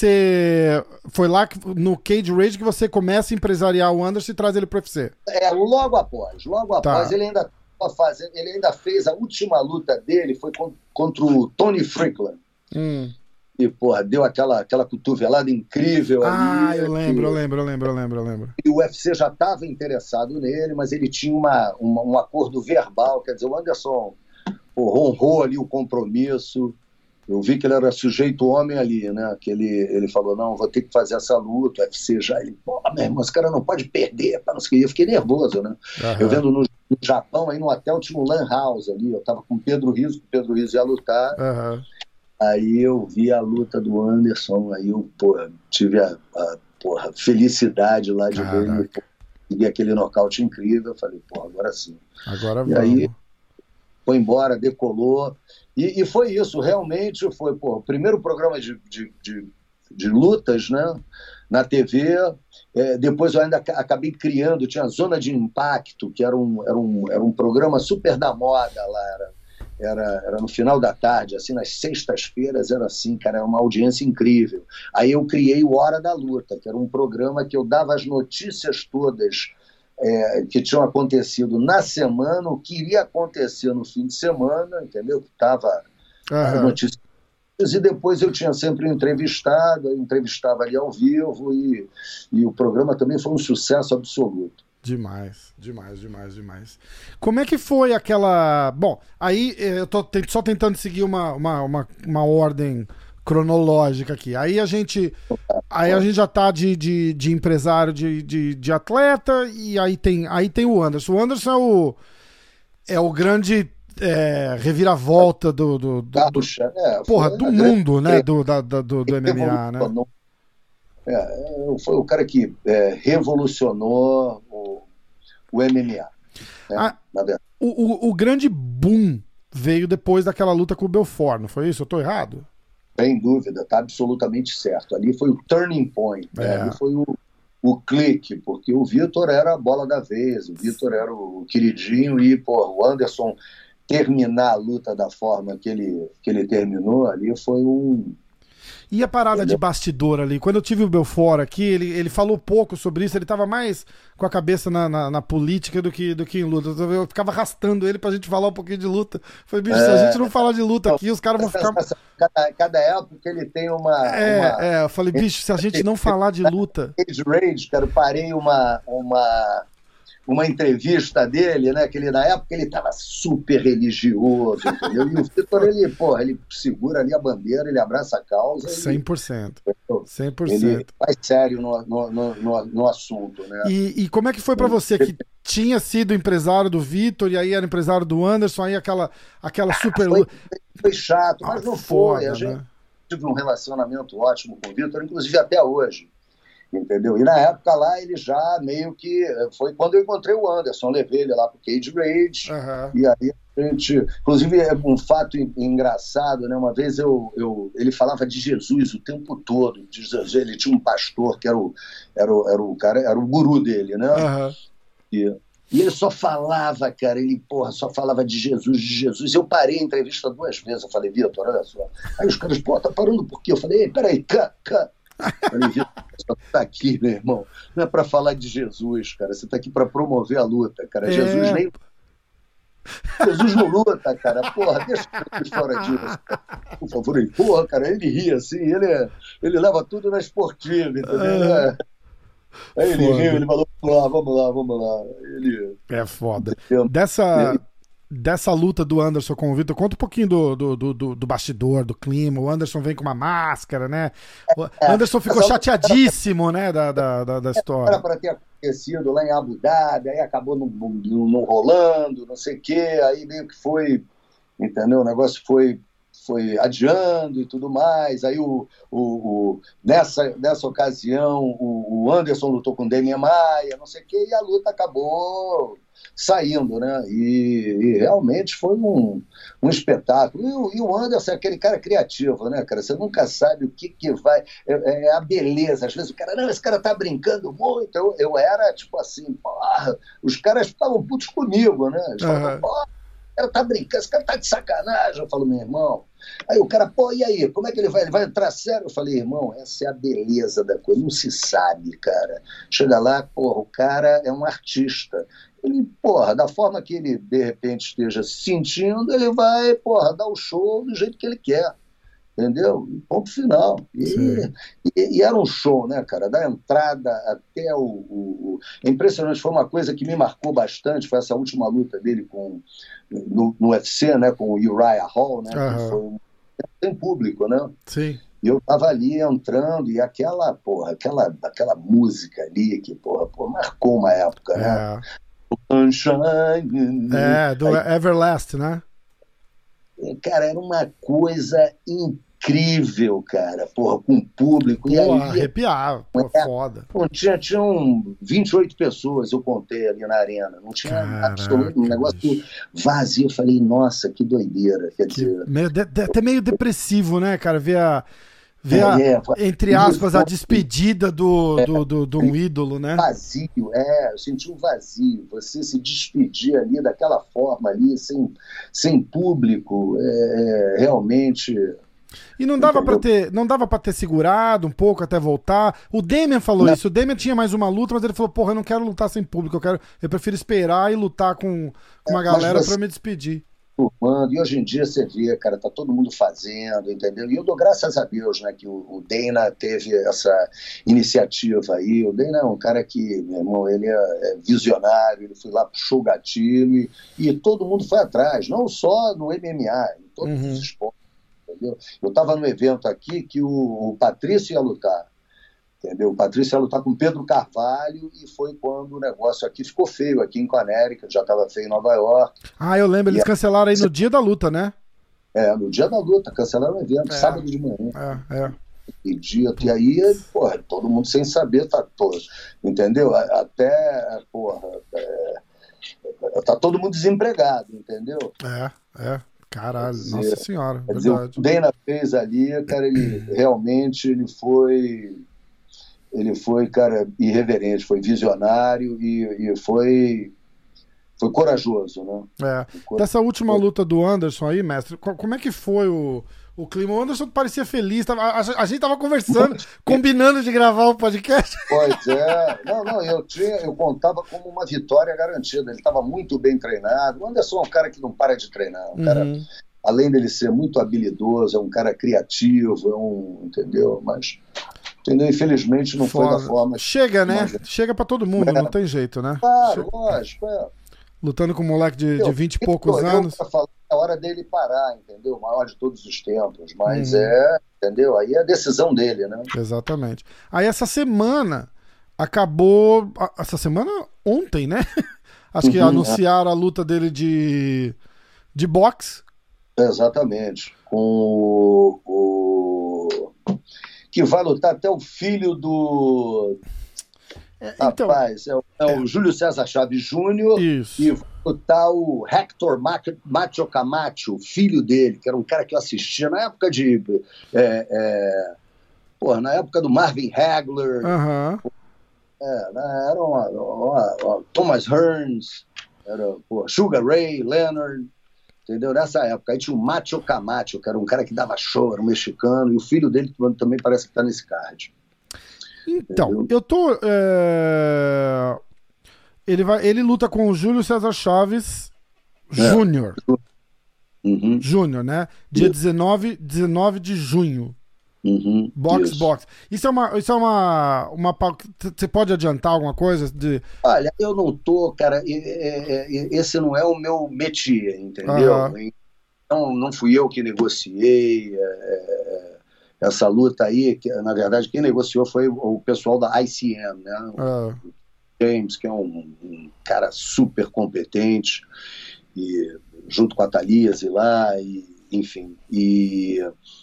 você. Foi lá que, no Cage Rage que você começa a empresariar o Anderson e traz ele pro U F C. É, logo após, logo Tá. após, ele ainda tava fazendo, ele ainda fez a última luta dele, foi con- contra o Tony Strickland. Hum. E, porra, deu aquela, aquela cotovelada incrível Ah, ali. eu lembro, que- eu lembro, eu lembro, eu lembro, eu lembro. E o U F C já estava interessado nele, mas ele tinha uma, uma- um acordo verbal, quer dizer, o Anderson pô, honrou ali o compromisso. Eu vi que ele era sujeito homem ali, né? Que ele, ele falou, não, vou ter que fazer essa luta, o U F C já. Ele, pô, meu irmão, esse cara não pode perder, pá, não sei o quê. Eu fiquei nervoso, né? Aham. Eu vendo no, no Japão, aí no hotel tinha um lan house ali, eu tava com o Pedro Rizzo, que o Pedro Rizzo ia lutar. Aham. Aí eu vi a luta do Anderson, aí eu, porra, tive a, a porra, felicidade lá de ver ele Caraca. conseguir aquele nocaute incrível. Eu falei, porra, agora sim. Agora E vamos. aí foi embora, decolou. E, e foi isso, realmente foi, porra, o primeiro programa de, de, de, de lutas, né, na T V. É, depois eu ainda ca- acabei criando, tinha a Zona de Impacto, que era um, era um, era um programa super da moda lá, era, era, era no final da tarde, assim, nas sextas-feiras era assim, cara, era uma audiência incrível. Aí eu criei o Hora da Luta, que era um programa que eu dava as notícias todas é, que tinham acontecido na semana, o que iria acontecer no fim de semana, entendeu? Que estava as Aham. notícias. E depois eu tinha sempre um entrevistado, eu entrevistava ali ao vivo, e, e o programa também foi um sucesso absoluto. Demais, demais, demais, demais. Como é que foi aquela. Bom, aí eh, eu tô te- só tentando seguir uma, uma, uma, uma ordem cronológica aqui. Aí a gente. Aí a gente já tá de, de, de empresário de, de, de atleta, e aí tem, aí tem o Anderson. O Anderson é o, é o grande é, reviravolta do, do, do, Carlos, é, porra, foi do a mundo, grande- né? Do, da, da- do, do M M A, né? revolucionou. É, é, foi o cara que é, revolucionou o, o M M A. Né? Ah, Na verdade. O, o, o grande boom veio depois daquela luta com o Belfort, não foi isso? Eu tô errado? Sem dúvida, está absolutamente certo. Ali foi o turning point, né? É. Ali foi o, o clique, porque o Vitor era a bola da vez, o Vitor era o queridinho, e pô, o Anderson terminar a luta da forma que ele, que ele terminou ali foi um, E a parada Entendeu? de bastidor ali? Quando eu tive o Belfort aqui, ele, ele falou pouco sobre isso, ele tava mais com a cabeça na, na, na política do que, do que em luta. Eu ficava arrastando ele pra gente falar um pouquinho de luta. Falei, bicho, se a gente não falar de luta aqui, os caras vão ficar... Cada, cada época ele tem uma... É, uma... é, eu falei, bicho, se a gente não falar de luta... Cage Rage, cara, eu parei uma... uma... uma entrevista dele, né, que ele, na época ele estava super religioso, entendeu? E o Vitor, ele, porra, ele segura ali a bandeira, ele abraça a causa. cem por cento. Ele, cem por cento. Ele faz sério no, no, no, no assunto, né? E, e como é que foi pra você, que tinha sido empresário do Vitor e aí era empresário do Anderson, aí aquela, aquela super... Foi, foi chato, mas ah, não foda, foi. A gente né? teve um relacionamento ótimo com o Vitor, inclusive até hoje. Entendeu? E na época lá ele já meio que... Foi quando eu encontrei o Anderson, levei ele lá pro Cage Rage, Uhum. e aí a gente... Inclusive é um fato engraçado, né? Uma vez eu, eu, ele falava de Jesus o tempo todo, de Jesus. Ele tinha um pastor que era o, era o, era o cara, era o guru dele, né? Uhum. E, e ele só falava, cara, ele, porra, só falava de Jesus, de Jesus. Eu parei a entrevista duas vezes, eu falei, Vitor, olha só. Aí os caras, pô, tá parando por quê? Eu falei, ei, peraí, cá, cá. Falei, Vitor, você tá aqui, meu irmão, não é pra falar de Jesus, cara, você tá aqui pra promover a luta, cara. É. Jesus nem... Jesus não luta, cara, porra, deixa ele fora disso, por favor. E, porra, cara, ele ri assim, ele, ele leva tudo na esportiva, entendeu? É. Aí ele Foda. riu, ele falou, vamos lá, vamos lá, vamos lá. Ele... É foda. Dessa, dessa luta do Anderson com o Vitor, conta um pouquinho do, do, do, do bastidor, do clima. O Anderson vem com uma máscara, né? O Anderson ficou chateadíssimo, né, da, da, da, da história. Era para ter acontecido lá em Abu Dhabi, aí acabou não, não, não rolando, não sei o quê, aí meio que foi, entendeu? O negócio foi... foi adiando e tudo mais. Aí o, o, o, nessa, nessa ocasião o, o Anderson lutou com o Demian Maia, não sei o quê, e a luta acabou saindo, né? E, e realmente foi um, um espetáculo. E o, e o Anderson é aquele cara criativo, né, cara? Você nunca sabe o que, que vai... É, é a beleza. Às vezes o cara, não, esse cara tá brincando muito. Eu, eu era, tipo assim, porra, os caras ficavam putos comigo, né? Eles falavam, Uhum. porra, o cara tá brincando, esse cara tá de sacanagem. Eu falo, meu irmão. Aí o cara, pô, e aí? Como é que ele vai? Ele vai entrar sério? Eu falei, irmão, essa é a beleza da coisa. Não se sabe, cara. Chega lá, porra, o cara é um artista. Ele, porra, da forma que ele, de repente, esteja se sentindo, ele vai, porra, dar o show do jeito que ele quer. Entendeu? Ponto final. E, e, e era um show, né, cara? Da entrada até o, o, o... É impressionante, foi uma coisa que me marcou bastante, foi essa última luta dele com, no, no U F C, né, com o Uriah Hall, né? Uhum. Que foi um... Tem público, né? Sim. E eu tava ali entrando, e aquela, porra, aquela, aquela música ali, que, porra, porra marcou uma época, né? Sunshine. É, do aí, Everlast, né? Cara, era uma coisa incrível, cara, porra, com o público. Pô, e aí, arrepiava, pô, é, foda. Não tinha, tinham vinte e oito pessoas, eu contei ali na arena. Não tinha Caraca, absoluto, um negócio bicho. vazio. Eu falei, nossa, que doideira. Quer que, dizer... meio, de, de, até meio depressivo, né, cara, ver a... Ver, a, é, é, entre aspas, a despedida do, é, do, do, do um ídolo, né? Vazio, é, eu senti um vazio. Você se despedir ali daquela forma ali, sem, sem público, é, realmente... E não dava para ter, não dava para ter segurado um pouco até voltar. O Demian falou não. isso. O Demian tinha mais uma luta, mas ele falou: "Porra, eu não quero lutar sem público, eu quero, eu prefiro esperar e lutar com, com uma é, galera você... para me despedir." E hoje em dia você vê, cara, tá todo mundo fazendo, entendeu? E eu dou graças a Deus, né, que o, o Dana teve essa iniciativa aí. O Dana é um cara que, meu irmão, ele é, é visionário, ele foi lá, puxou o gatilho e, e todo mundo foi atrás, não só no M M A, em todos uhum. os esportes, entendeu? Eu tava no evento aqui que o, o Patrício ia lutar. Entendeu? O Patrício ia lutar com Pedro Carvalho e foi quando o negócio aqui ficou feio, aqui em Connecticut, já estava feio em Nova York. Ah, eu lembro, eles e cancelaram aí no dia da luta, né? É, no dia da luta, cancelaram o evento, é. sábado de manhã. É, é. E, dia, e aí, porra, todo mundo sem saber, tá todo, entendeu? Até, porra, é, tá todo mundo desempregado, entendeu? É, é. Caralho, dizer, nossa senhora, quer dizer, o Dana fez ali, cara, ele realmente, ele foi... Ele foi, cara, irreverente, foi visionário e, e foi, foi corajoso, né? É. Foi Dessa última luta do Anderson aí, mestre, como é que foi o, o clima? O Anderson parecia feliz, tava, a, a gente tava conversando, combinando de gravar o podcast. Pois é, não, não, eu, tinha, eu contava como uma vitória garantida, ele estava muito bem treinado. O Anderson é um cara que não para de treinar, um cara, Uhum. além dele ser muito habilidoso, é um cara criativo, é um, entendeu? Mas, entendeu? Infelizmente não Foda. foi da forma. Chega, né? Mas... Chega pra todo mundo, é. não tem jeito, né? Claro, Chega... lógico, é. Lutando com um moleque de, Eu, de vinte e poucos eu, anos. Eu falar, é hora dele parar, entendeu? O maior de todos os tempos, mas Uhum. é, entendeu? Aí é a decisão dele, né? Exatamente. Aí essa semana acabou. Essa semana ontem, né? Acho que Uhum, anunciaram a luta dele de, de boxe. Exatamente. Com o, o... que vai lutar até o filho do. É, então, Rapaz, é, o, é é. o Júlio César Chaves Júnior Isso. e vai lutar o Hector Macho Camacho, o filho dele, que era um cara que eu assistia na época de. É, é, porra, na época do Marvin Hagler. Aham. É, né, era uma, uma, uma Thomas Hearns, era, pô, Sugar Ray Leonard, entendeu? Nessa época. Aí tinha o Macho Camacho, que era um cara que dava show, era um mexicano, e o filho dele também parece que tá nesse card. Então, Entendeu? eu tô. é, Ele, vai, ele luta com o Júlio César Chaves Júnior. Uhum, Júnior, né? Dia Isso. dezenove, dezenove de junho. uhum, Box, isso. box. Isso é uma. Isso é uma. uma Você pode adiantar alguma coisa? De... Olha, eu não tô, cara, e- e- e- esse não é o meu métier, entendeu? Aham. Então, não fui eu que negociei é, é, essa luta aí, que, na verdade, quem negociou foi o pessoal da I C M, né? Ah, James, que é um, um cara super competente, e, junto com a Thalise lá, e, enfim, e,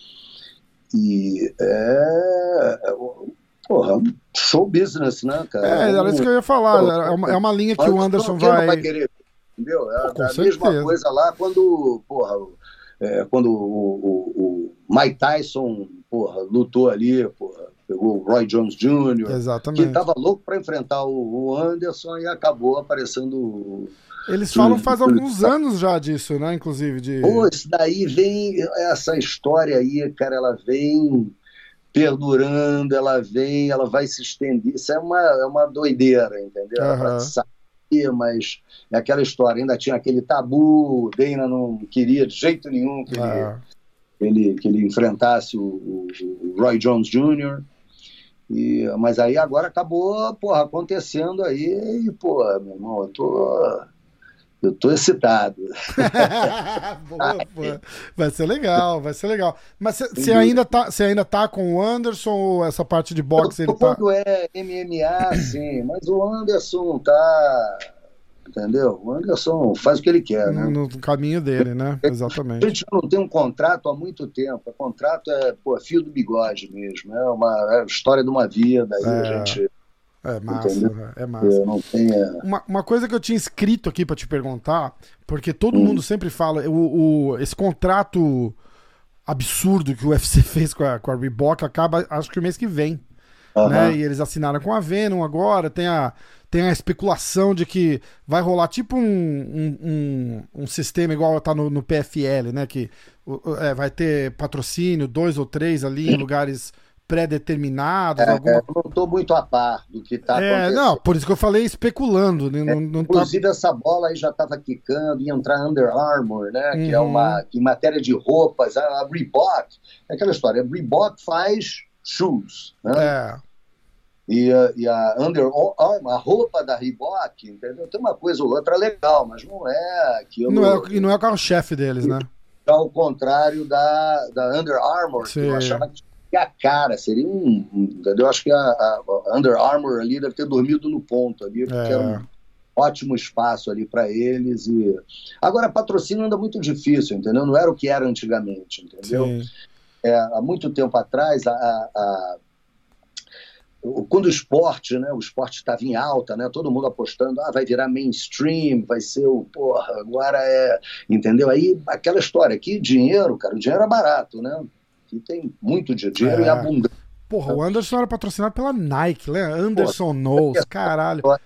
e é, é, porra, um show business, né, cara? é, era isso que eu ia falar. É uma, é uma linha que o Anderson Quem não vai. vai querer, entendeu? É Pô, com a certeza. mesma coisa lá quando, porra, é, quando o, o, o Mike Tyson, porra, lutou ali, porra, pegou o Roy Jones Júnior, que Exatamente. estava louco para enfrentar o, o Anderson e acabou aparecendo o... Eles falam faz alguns anos já disso, né? Inclusive, de. Pô, isso daí vem, essa história aí, cara, ela vem perdurando, ela vem, ela vai se estender. Isso é uma, é uma doideira, entendeu? Ela Aham. vai sair, mas é aquela história, ainda tinha aquele tabu, o Dana não queria de jeito nenhum que ele, Ah, ele, que ele enfrentasse o, o- o Roy Jones Júnior E, mas aí agora acabou, porra, acontecendo aí, e, pô, meu irmão, eu tô, eu tô excitado. boa, boa. Vai ser legal, vai ser legal. Mas você dúvida. ainda, tá, você ainda tá com o Anderson ou essa parte de boxe ele tá. Quando é M M A, sim, mas o Anderson não tá, entendeu? O Anderson faz o que ele quer, né? No, no caminho dele, né? A Exatamente. gente não tem um contrato há muito tempo. O contrato é, pô, fio do bigode mesmo. É uma é a história de uma vida. Aí É. a gente É massa, Entendeu? né? É massa. é, não tem. É... Uma, uma coisa que eu tinha escrito aqui pra te perguntar, porque todo Hum. mundo sempre fala, o, o- esse contrato absurdo que o U F C fez com a, com a Reebok acaba, acho que o mês que vem, Aham. né? E eles assinaram com a Venom agora, tem a, tem a especulação de que vai rolar tipo um, um, um, um sistema igual tá no, no P F L, né? Que o- o- é, vai ter patrocínio, dois ou três ali em lugares pré-determinados, alguma... É, eu não estou muito a par do que está É, acontecendo. não, por isso que eu falei especulando, né? Não, não tá... Inclusive, essa bola aí já estava quicando, ia entrar Under Armour, né? Que é Uhum. uma. Que em matéria de roupas, a, a Reebok, é aquela história, a Reebok faz shoes, né? É, E, a- e a Under Armour, a roupa da Reebok, entendeu? Tem uma coisa ou outra legal, mas não é aquilo. não é, e não é o carro-chefe deles, né? Ao contrário da, da Under Armour, que Sim. eu achava que tinha a cara, seria um. um- entendeu? Acho que a, a Under Armour ali deve ter dormido no ponto ali, porque É. era um ótimo espaço ali para eles. E... Agora, patrocínio anda muito difícil, entendeu? Não era o que era antigamente, entendeu? Sim. É, há muito tempo atrás, a, a- a- o- quando o esporte, né, o esporte estava em alta, né, todo mundo apostando, ah, vai virar mainstream, vai ser o, porra, agora é, entendeu? Aí, aquela história aqui, dinheiro, cara, o dinheiro é barato, né? Aqui tem muito di- dinheiro É. e abundante. Porra, o Anderson era patrocinado pela Nike, né? Anderson Knowles, caralho.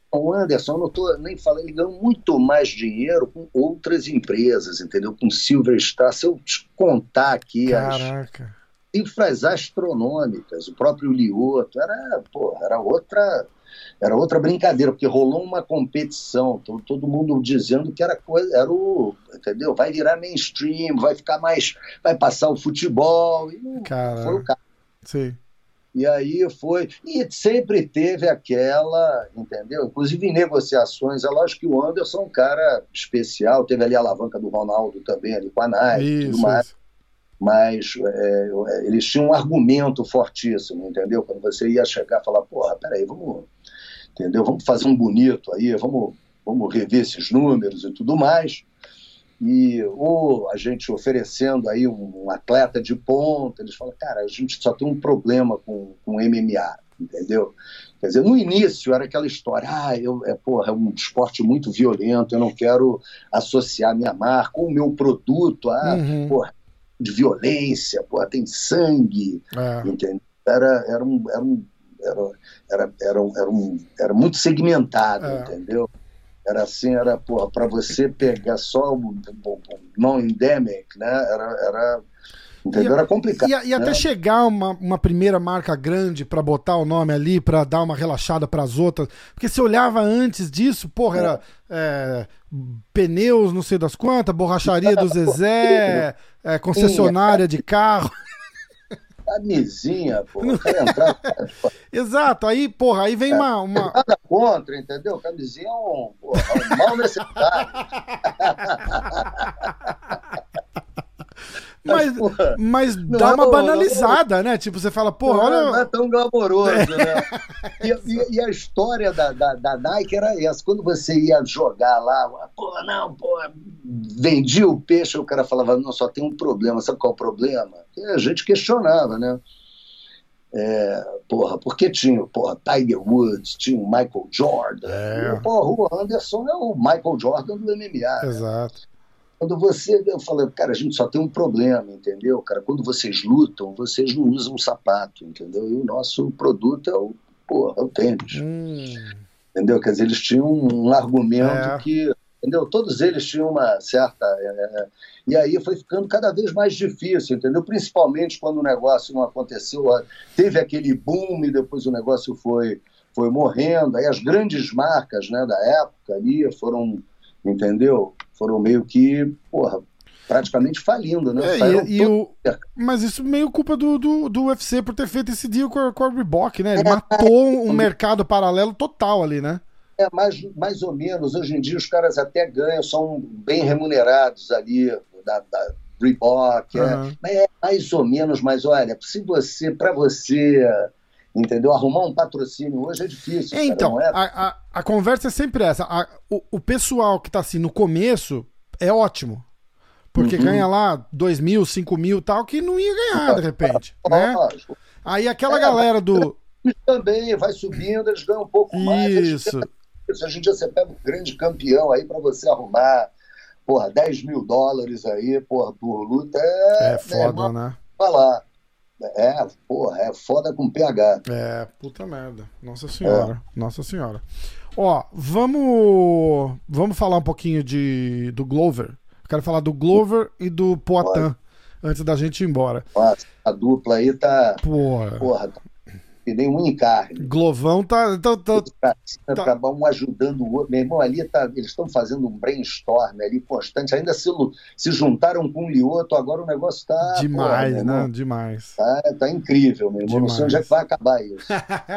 O Anderson, eu não tô nem falando, ele ganhou muito mais dinheiro com outras empresas, entendeu? Com Silver Star. Se eu te contar aqui Caraca. as cifras astronômicas, o próprio Lioto, era, pô, era outra, era outra brincadeira, porque rolou uma competição, todo, todo mundo dizendo que era coisa, era o, entendeu? Vai virar mainstream, vai ficar mais, vai passar o futebol, e não Caraca. foi o caso. Sim. E aí foi, e sempre teve aquela, entendeu? Inclusive em negociações, é lógico que o Anderson é um cara especial, teve ali a alavanca do Ronaldo também, ali com a Nike e tudo mais, Isso. mas é, eles tinham um argumento fortíssimo, entendeu? Quando você ia chegar e falar, porra, peraí, vamos, entendeu? Vamos fazer um bonito aí, vamos, vamos rever esses números e tudo mais. E ou a gente oferecendo aí um, um atleta de ponta, eles falam, cara, a gente só tem um problema com, com M M A, entendeu? Quer dizer, no início era aquela história, ah, eu, é, porra, é um esporte muito violento, eu não quero associar minha marca ou o meu produto a, Uhum. porra, de violência, porra, tem sangue, É. entendeu? Era, era, um, era, um, era, era, era, um, era, um, era muito segmentado, É. entendeu? Era assim, era, porra, para você pegar só o, o, o non-endemic, né? Era, era, entendeu? Era complicado. E, e até né? chegar uma, uma primeira marca grande pra botar o nome ali, pra dar uma relaxada pras outras. Porque se olhava antes disso, porra, era é, pneus, não sei das quantas, borracharia do Zezé, é, concessionária de carro. Camisinha, pô. O cara entrava, Exato, aí, porra, aí vem uma. uma... nada contra, entendeu? Camisinha é um, porra, é um mal necessário. Mas, porra, mas não dá é uma o- banalizada, né? Tipo, você fala, porra, não, é- não é olha. tão glamouroso, né? E, e- e a história da, da, da Nike era essa. Quando você ia jogar lá, pô, não, pô, vendia o peixe, o cara falava, não, só tem um problema. Sabe qual é o problema? E a gente questionava, né? É, porra, porque tinha, porra, Tiger Woods, tinha o Michael Jordan. É. E, porra, o Anderson é o Michael Jordan do M M A. né? Exato. Quando você, eu falei, cara, a gente só tem um problema, entendeu? Cara, quando vocês lutam, vocês não usam sapato, entendeu? E o nosso produto é o, porra, é o tênis, Hum, entendeu? Quer dizer, eles tinham um argumento É. que, entendeu? Todos eles tinham uma certa... é, e aí foi ficando cada vez mais difícil, entendeu? Principalmente quando o negócio não aconteceu, teve aquele boom e depois o negócio foi, foi morrendo, aí as grandes marcas, né, da época ali foram, entendeu? Foram meio que, porra, praticamente falindo, né? É, Saíram e, e todos- o, mas isso meio culpa do, do, do U F C por ter feito esse deal com a, com a Reebok, né? Ele matou um mercado paralelo total ali, né? É, mais, mais ou menos, hoje em dia os caras até ganham, são bem remunerados ali, da, da Reebok, é. Aham. Mas é mais ou menos, mas olha, se você, para você, entendeu, arrumar um patrocínio hoje é difícil, cara, Então, não é? a, a, a conversa é sempre essa. A- o, o pessoal que tá assim no começo é ótimo. Porque Uhum. ganha lá dois mil, cinco mil e tal, que não ia ganhar de repente, né? Lógico. Aí aquela É, galera do... E também vai subindo, eles ganham um pouco mais. Isso. Hoje em dia você pega um grande campeão aí para você arrumar, porra, dez mil dólares aí, porra, por luta. É, É foda, né? falar. É, porra, é foda com P H. É, puta merda. Nossa senhora. Nossa senhora. Ó, vamos vamos falar um pouquinho de do Glover. Eu quero falar do Glover e do Poatan antes da gente ir embora. Nossa, a dupla aí tá, Porra. porra, tá que nem um em carne. Glovão tá, tá, tá- Pra, tá- pra um ajudando o outro. Meu irmão, ali tá, eles estão fazendo um brainstorm ali constante. Ainda se, se juntaram com o Lioto, agora o negócio tá. demais, porra, meu irmão, né? Demais. Tá, tá incrível, meu irmão. Não sei Demais. onde é que vai acabar isso.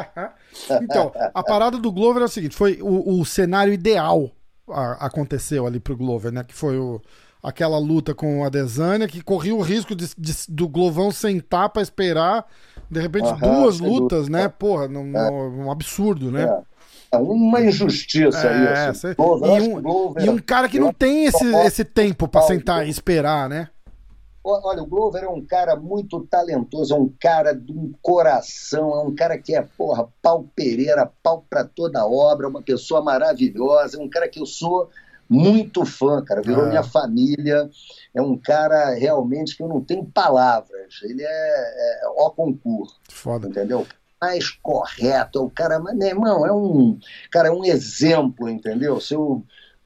Então, a parada do Glover é o seguinte: foi o, o cenário ideal a- aconteceu ali pro Glover, né? Que foi o, aquela luta com a Adesanya, que corria o risco de, de- do Glovão sentar pra esperar. De repente, Aham, duas sem lutas, dúvida. né? Porra, não- não- um absurdo, né? É uma injustiça É, isso. cê- Glover, e, eu acho que um, Glover- e um cara que não tem esse, esse tempo pra sentar e esperar, né? Olha, o Glover é um cara muito talentoso, é um cara de um coração, é um cara que é, porra, pau Pereira, pau pra toda obra, uma pessoa maravilhosa, é um cara que eu sou muito fã, cara, virou Ah. minha família, é um cara realmente que eu não tenho palavras, ele é, é ó concurso, Foda. entendeu? mais correto, é o cara, mas, meu irmão, é um, cara, é um exemplo, entendeu? Se eu,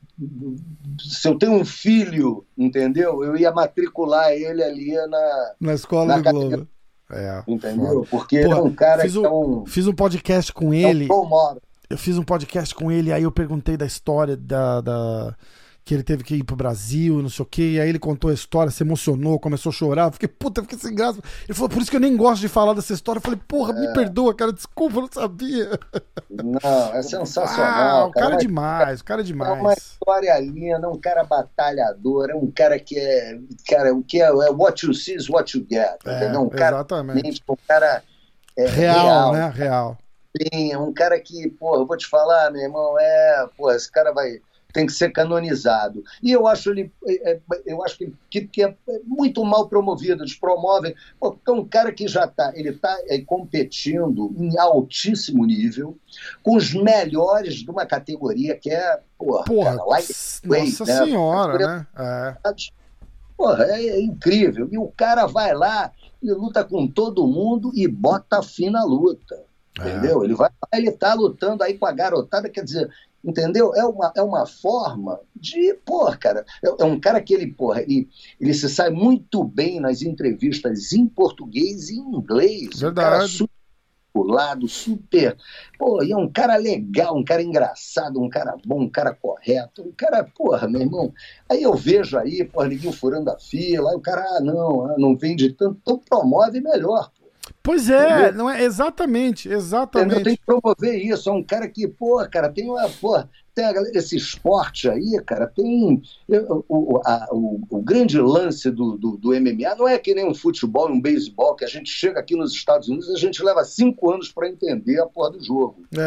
se eu tenho um filho, entendeu? Eu ia matricular ele ali na... Na escola na do academia, Globo. É, entendeu? foda. Porque Pô, ele é um cara fiz que um, é um... fiz um podcast com é ele. um model. Eu fiz um podcast com ele, aí eu perguntei da história da, da... que ele teve que ir pro Brasil, não sei o quê, e aí ele contou a história, se emocionou, começou a chorar, eu fiquei, puta, eu fiquei sem graça. Ele falou, por isso que eu nem gosto de falar dessa história. Eu falei, porra, me perdoa, cara, desculpa, eu não sabia. Não, é sensacional. Ah, o cara, cara é demais, o cara é É uma demais. história linda, um cara batalhador, é um cara que é, cara, o que é, é what you see is what you get, É, entendeu? Um cara, exatamente. um cara é, Real, real, né? Real. Sim, é um cara que, pô, eu vou te falar, meu irmão, é, pô, esse cara vai, tem que ser canonizado. E eu acho ele, é, eu acho que, que, que é muito mal promovido, eles promovem, pô, é um cara que já está, ele está é, competindo em altíssimo nível, com os melhores de uma categoria que é, porra, Porra, cara, like nossa né? senhora, né? É. Porra, é, é incrível. E o cara vai lá e luta com todo mundo e bota fim na luta. Entendeu? É. Ele vai lá, ele tá lutando aí com a garotada, quer dizer, entendeu? É uma, é uma forma de, porra, cara, é, é um cara que ele, porra, ele, ele se sai muito bem nas entrevistas em português e em inglês. Verdade. Um cara super lado, super, pô, e é um cara legal, um cara engraçado, um cara bom, um cara correto, um cara, porra, meu irmão, aí eu vejo aí, porra, ninguém furando a fila, aí o cara, ah, não, ah, não vende tanto, então promove melhor, pô. Pois é, não é exatamente, exatamente. Entendeu? Tem que promover isso. É um cara que, pô, cara, tem uma. Pô, tem a, esse esporte aí, cara, tem. O, o, a, o, o grande lance do, do, do M M A não é que nem um futebol, um beisebol, que a gente chega aqui nos Estados Unidos e a gente leva cinco anos para entender a porra do jogo. É,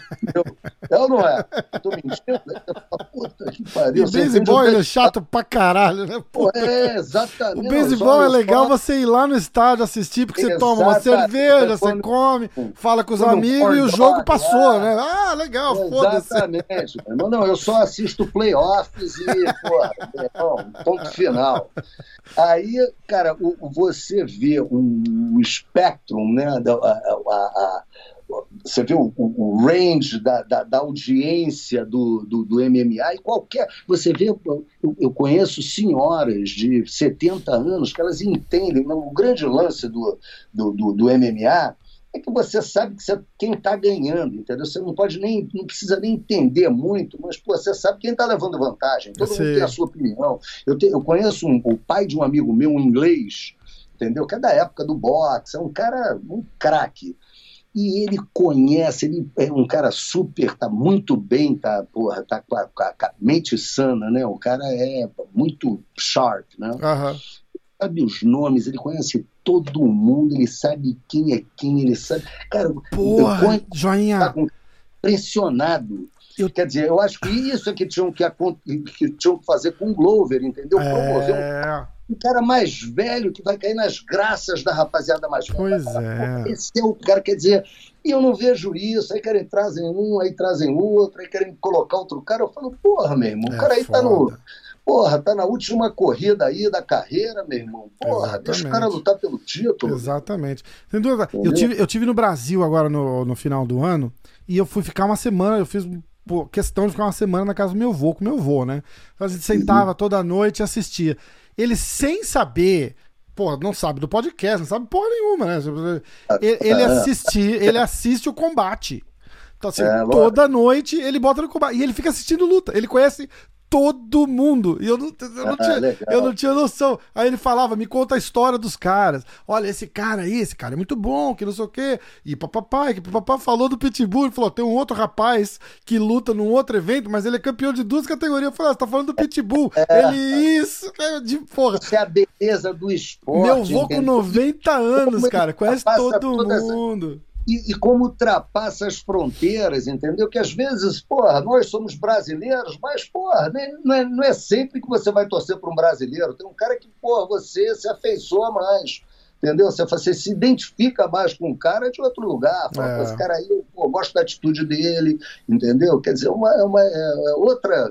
é ou não é? Eu tô mentindo? Puta que pariu. O beisebol é chato pra caralho, né? Pô, é, exatamente. O beisebol é legal você ir lá no estádio assistir, porque você toma uma cerveja, você come, fala com os amigos e o jogo passou, né? Ah, legal, foda-se. Exatamente. Não, não, eu só assisto playoffs e, porra, não, ponto final. Aí, cara, o, você vê um, o espectro, né, da, a, a, a, você vê o, o range da, da, da audiência do, do, do M M A e qualquer... Você vê, eu, eu conheço senhoras de setenta anos que elas entendem, o grande lance do, do, do, do M M A é que você sabe que você, quem está ganhando, entendeu? Você não pode nem, não precisa nem entender muito, mas pô, você sabe quem está levando vantagem. Todo mundo tem a sua opinião. Eu, te, eu conheço um, o pai de um amigo meu, um inglês, entendeu? Que é da época do boxe, é um cara, um craque. E ele conhece, ele é um cara super, tá muito bem, tá, porra, tá com a, com a mente sana, né? O cara é muito sharp, né? Uhum. Sabe os nomes, ele conhece todo mundo, ele sabe quem é quem, ele sabe... Cara, porra, eu, joinha... Tá impressionado. Eu... Quer dizer, eu acho que isso é que tinham que, que, tinham que fazer com o Glover, entendeu? Promover é... um, um cara mais velho que vai cair nas graças da rapaziada mais velha. Pois é. Esse é o cara, quer dizer... E eu não vejo isso, aí querem trazem um, aí trazem outro, aí querem colocar outro cara. Eu falo, porra, meu irmão, o é cara aí foda. Tá no... Porra, tá na última corrida aí da carreira, meu irmão. Porra, exatamente. Deixa o cara lutar pelo título. Exatamente. Eu tive, eu tive no Brasil agora no, no final do ano e eu fui ficar uma semana, eu fiz pô, questão de ficar uma semana na casa do meu avô, com meu avô, né? Então a gente sentava uhum. toda noite e assistia. Ele sem saber... Pô, não sabe do podcast, não sabe porra nenhuma, né? Ele, ele, assisti, ele assiste o combate. Então, assim, é, toda noite ele bota no combate. E ele fica assistindo luta. Ele conhece todo mundo. E eu não, eu não, ah, tinha, eu não tinha noção. Aí ele falava, me conta a história dos caras. Olha, esse cara aí, esse cara é muito bom, que não sei o quê. E papai, que papai falou do Pitbull. Ele falou, tem um outro rapaz que luta num outro evento, mas ele é campeão de duas categorias. Eu falei, ah, você tá falando do Pitbull. É. Ele, isso, de porra. Isso é a beleza do esporte. Meu avô com noventa anos, cara, conhece todo mundo. Essa... E, e como ultrapassa as fronteiras, entendeu? Que às vezes, porra, nós somos brasileiros, mas, porra, né, não, é, não é sempre que você vai torcer para um brasileiro. Tem um cara que, porra, você se afeiçoa mais, entendeu? Você, você se identifica mais com um cara de outro lugar. Fala, é. Esse cara aí, eu, pô, gosto da atitude dele, entendeu? Quer dizer, uma, uma, é, é outra...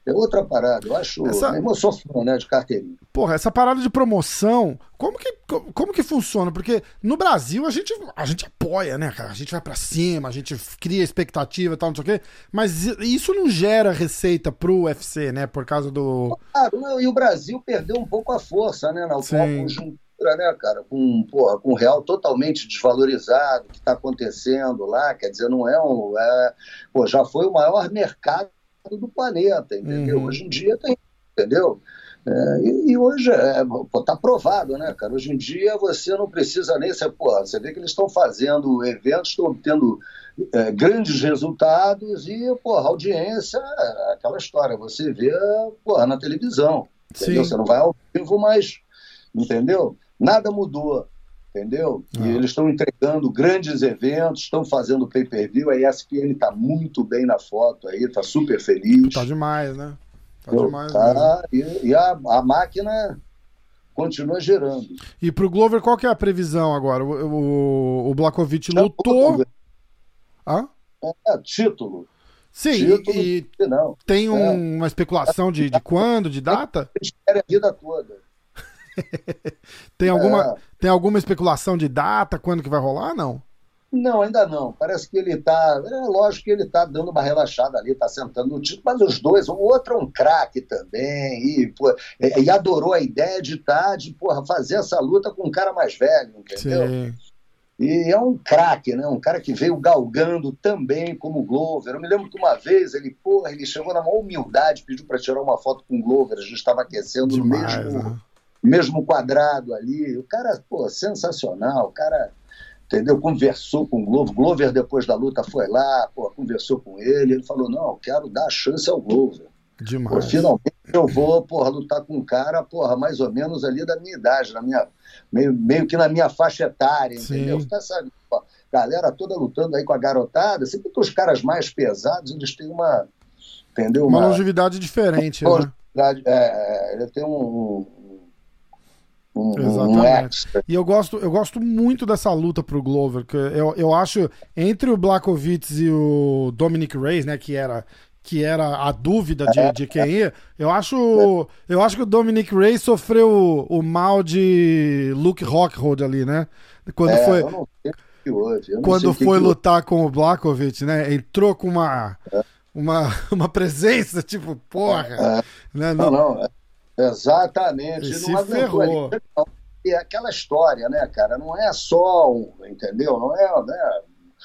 é outra parada. Eu acho. Essa... Eu sou fã, né, de carteirinha. Porra, essa parada de promoção, como que, como, como que funciona? Porque no Brasil a gente, a gente apoia, né, cara? A gente vai pra cima, a gente cria expectativa e tal, não sei o quê. Mas isso não gera receita pro U F C, né? Por causa do. Claro, e o Brasil perdeu um pouco a força, né? Na atual conjuntura, né, cara? Com, porra, com o real totalmente desvalorizado, o que está acontecendo lá, quer dizer, não é um. É, pô, já foi o maior mercado do planeta, entendeu? Uhum. Hoje em dia tem, entendeu? É, e, e hoje é, pô, tá provado, né, cara? Hoje em dia você não precisa nem ser, pô, você vê que eles estão fazendo eventos, estão obtendo é, grandes resultados e, pô, a audiência, aquela história, você vê, pô, na televisão, entendeu? Sim. Você não vai ao vivo, mas, entendeu? Nada mudou, entendeu? Ah. E eles estão entregando grandes eventos, estão fazendo pay-per-view, a E S P N tá muito bem na foto aí, tá super feliz. Tá demais, né? Tá demais, tá, e, e a, a máquina continua gerando. E pro Glover, qual que é a previsão agora? O, o, o Blachowicz lutou... Ah? É, título. Sim, título, e não. tem um, é. uma especulação de, de quando, de data? Espera a vida toda. tem, alguma, é. tem alguma especulação de data, quando que vai rolar, não? Não, ainda não. Parece que ele está... É lógico que ele está dando uma relaxada ali, está sentando no título, mas os dois, o outro é um craque também, e, pô, e adorou a ideia de estar, de porra, fazer essa luta com um cara mais velho, entendeu? Sim. E é um craque, né? Um cara que veio galgando também como Glover. Eu me lembro que uma vez ele, porra, ele chegou na maior humildade, pediu para tirar uma foto com o Glover, a gente estava aquecendo Demais, no mesmo, né? mesmo quadrado ali. O cara, pô, sensacional, o cara... Entendeu? Conversou com o Glover. Glover, depois da luta, foi lá, pô, conversou com ele. Ele falou, não, eu quero dar a chance ao Glover. Demais. Pô, finalmente eu vou, porra, lutar com um cara, porra, mais ou menos ali da minha idade, na minha, meio, meio que na minha faixa etária, entendeu? Tá, sabe, pô, galera toda lutando aí com a garotada, sempre que os caras mais pesados, eles têm uma... Entendeu? Uma, uma longevidade diferente, uma longevidade, né? É, ele tem um... Um, Exatamente. Um e eu gosto, eu gosto muito dessa luta pro Glover, que eu, eu acho, entre o Blachowicz e o Dominic Reyes, né, que era, que era a dúvida de, de quem ia, eu acho, eu acho que o Dominic Reyes sofreu o, o mal de Luke Rockhold ali, né? Quando é, foi, eu não sei que hoje, eu não quando sei foi que lutar que... com o Blachowicz, né? Entrou com uma, é. uma, uma presença, tipo, porra. É. Né? Não, não, não é. Exatamente. E se não ferrou. Ali. É aquela história, né, cara? Não é só, um, entendeu? Não é, né,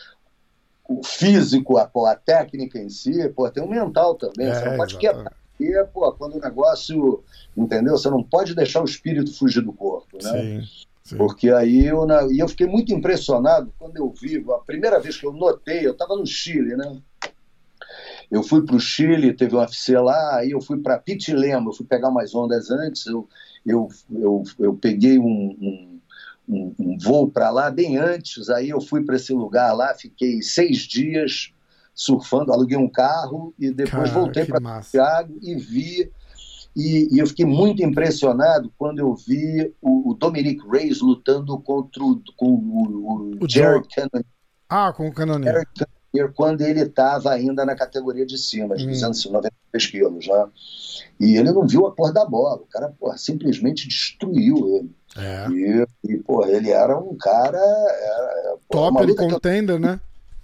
o físico, a, a técnica em si, pô, tem um mental também. É, você não pode quebrar. E, pô, quando o negócio, entendeu? Você não pode deixar o espírito fugir do corpo, né? Sim, sim. Porque aí eu, na, e eu fiquei muito impressionado quando eu vi, a primeira vez que eu notei, eu estava no Chile, né? Eu fui para o Chile, teve um U F C lá, aí eu fui para Pichilemu, eu fui pegar umas ondas antes, eu, eu, eu, eu peguei um, um, um, um voo para lá bem antes, aí eu fui para esse lugar lá, fiquei seis dias surfando, aluguei um carro e depois Cara, voltei para Santiago e vi, e, e eu fiquei muito impressionado quando eu vi o, o Dominic Reyes lutando contra o, com o, o, o Jared Cannonier. Ah, com o Cannonier. Quando ele estava ainda na categoria de cima, de duzentos e noventa e três quilos, né? E ele não viu a cor da bola, o cara, porra, simplesmente destruiu ele. É. E, e porra, ele era um cara... Era, porra, top contender, eu... né?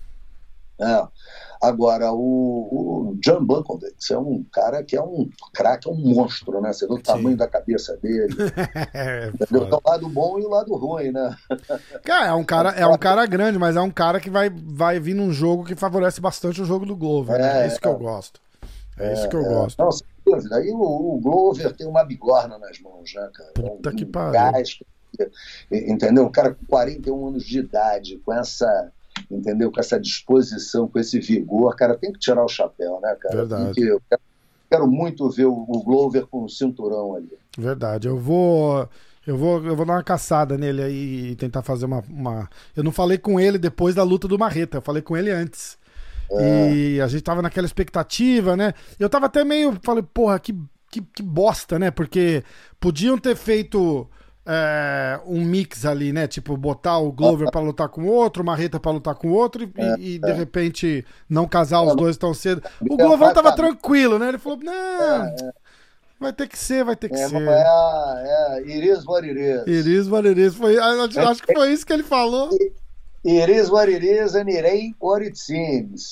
É. Agora, o, o Jan Blachowicz é um cara que é um craque, é um monstro, né? Você vê o Sim. tamanho da cabeça dele. é, Entendeu? Então, o lado bom e o lado ruim, né? Cara, é um cara, é um cara grande, mas é um cara que vai, vai vir num jogo que favorece bastante o jogo do Glover. É, né? é isso que eu gosto. É, é isso que eu é. gosto. Não, sem dúvida. Aí o, o Glover tem uma bigorna nas mãos, né, cara? Puta um, que um pariu. Gás, entendeu? Um cara com quarenta e um anos de idade, com essa... entendeu? Com essa disposição, com esse vigor, cara, tem que tirar o chapéu, né, cara? Verdade. Que eu quero, quero muito ver o, o Glover com o cinturão ali. Verdade. Eu vou, eu vou, eu vou dar uma caçada nele aí e tentar fazer uma, uma... Eu não falei com ele depois da luta do Marreta, eu falei com ele antes. É. E a gente tava naquela expectativa, né? Eu tava até meio, falei, porra, que, que, que bosta, né? Porque podiam ter feito... é, um mix ali, né? Tipo, botar o Glover pra lutar com o outro, o Marreta pra lutar com o outro e, É, e, é. de repente não casar os dois tão cedo. O É, Glovão tava vai- tranquilo, né? Ele falou, não, É, é. vai ter que ser, vai ter que É, ser. é, é, it is what it is. Iris Valeris, foi, acho, acho que foi isso que ele falou. It is what it is and it ain't what it seems.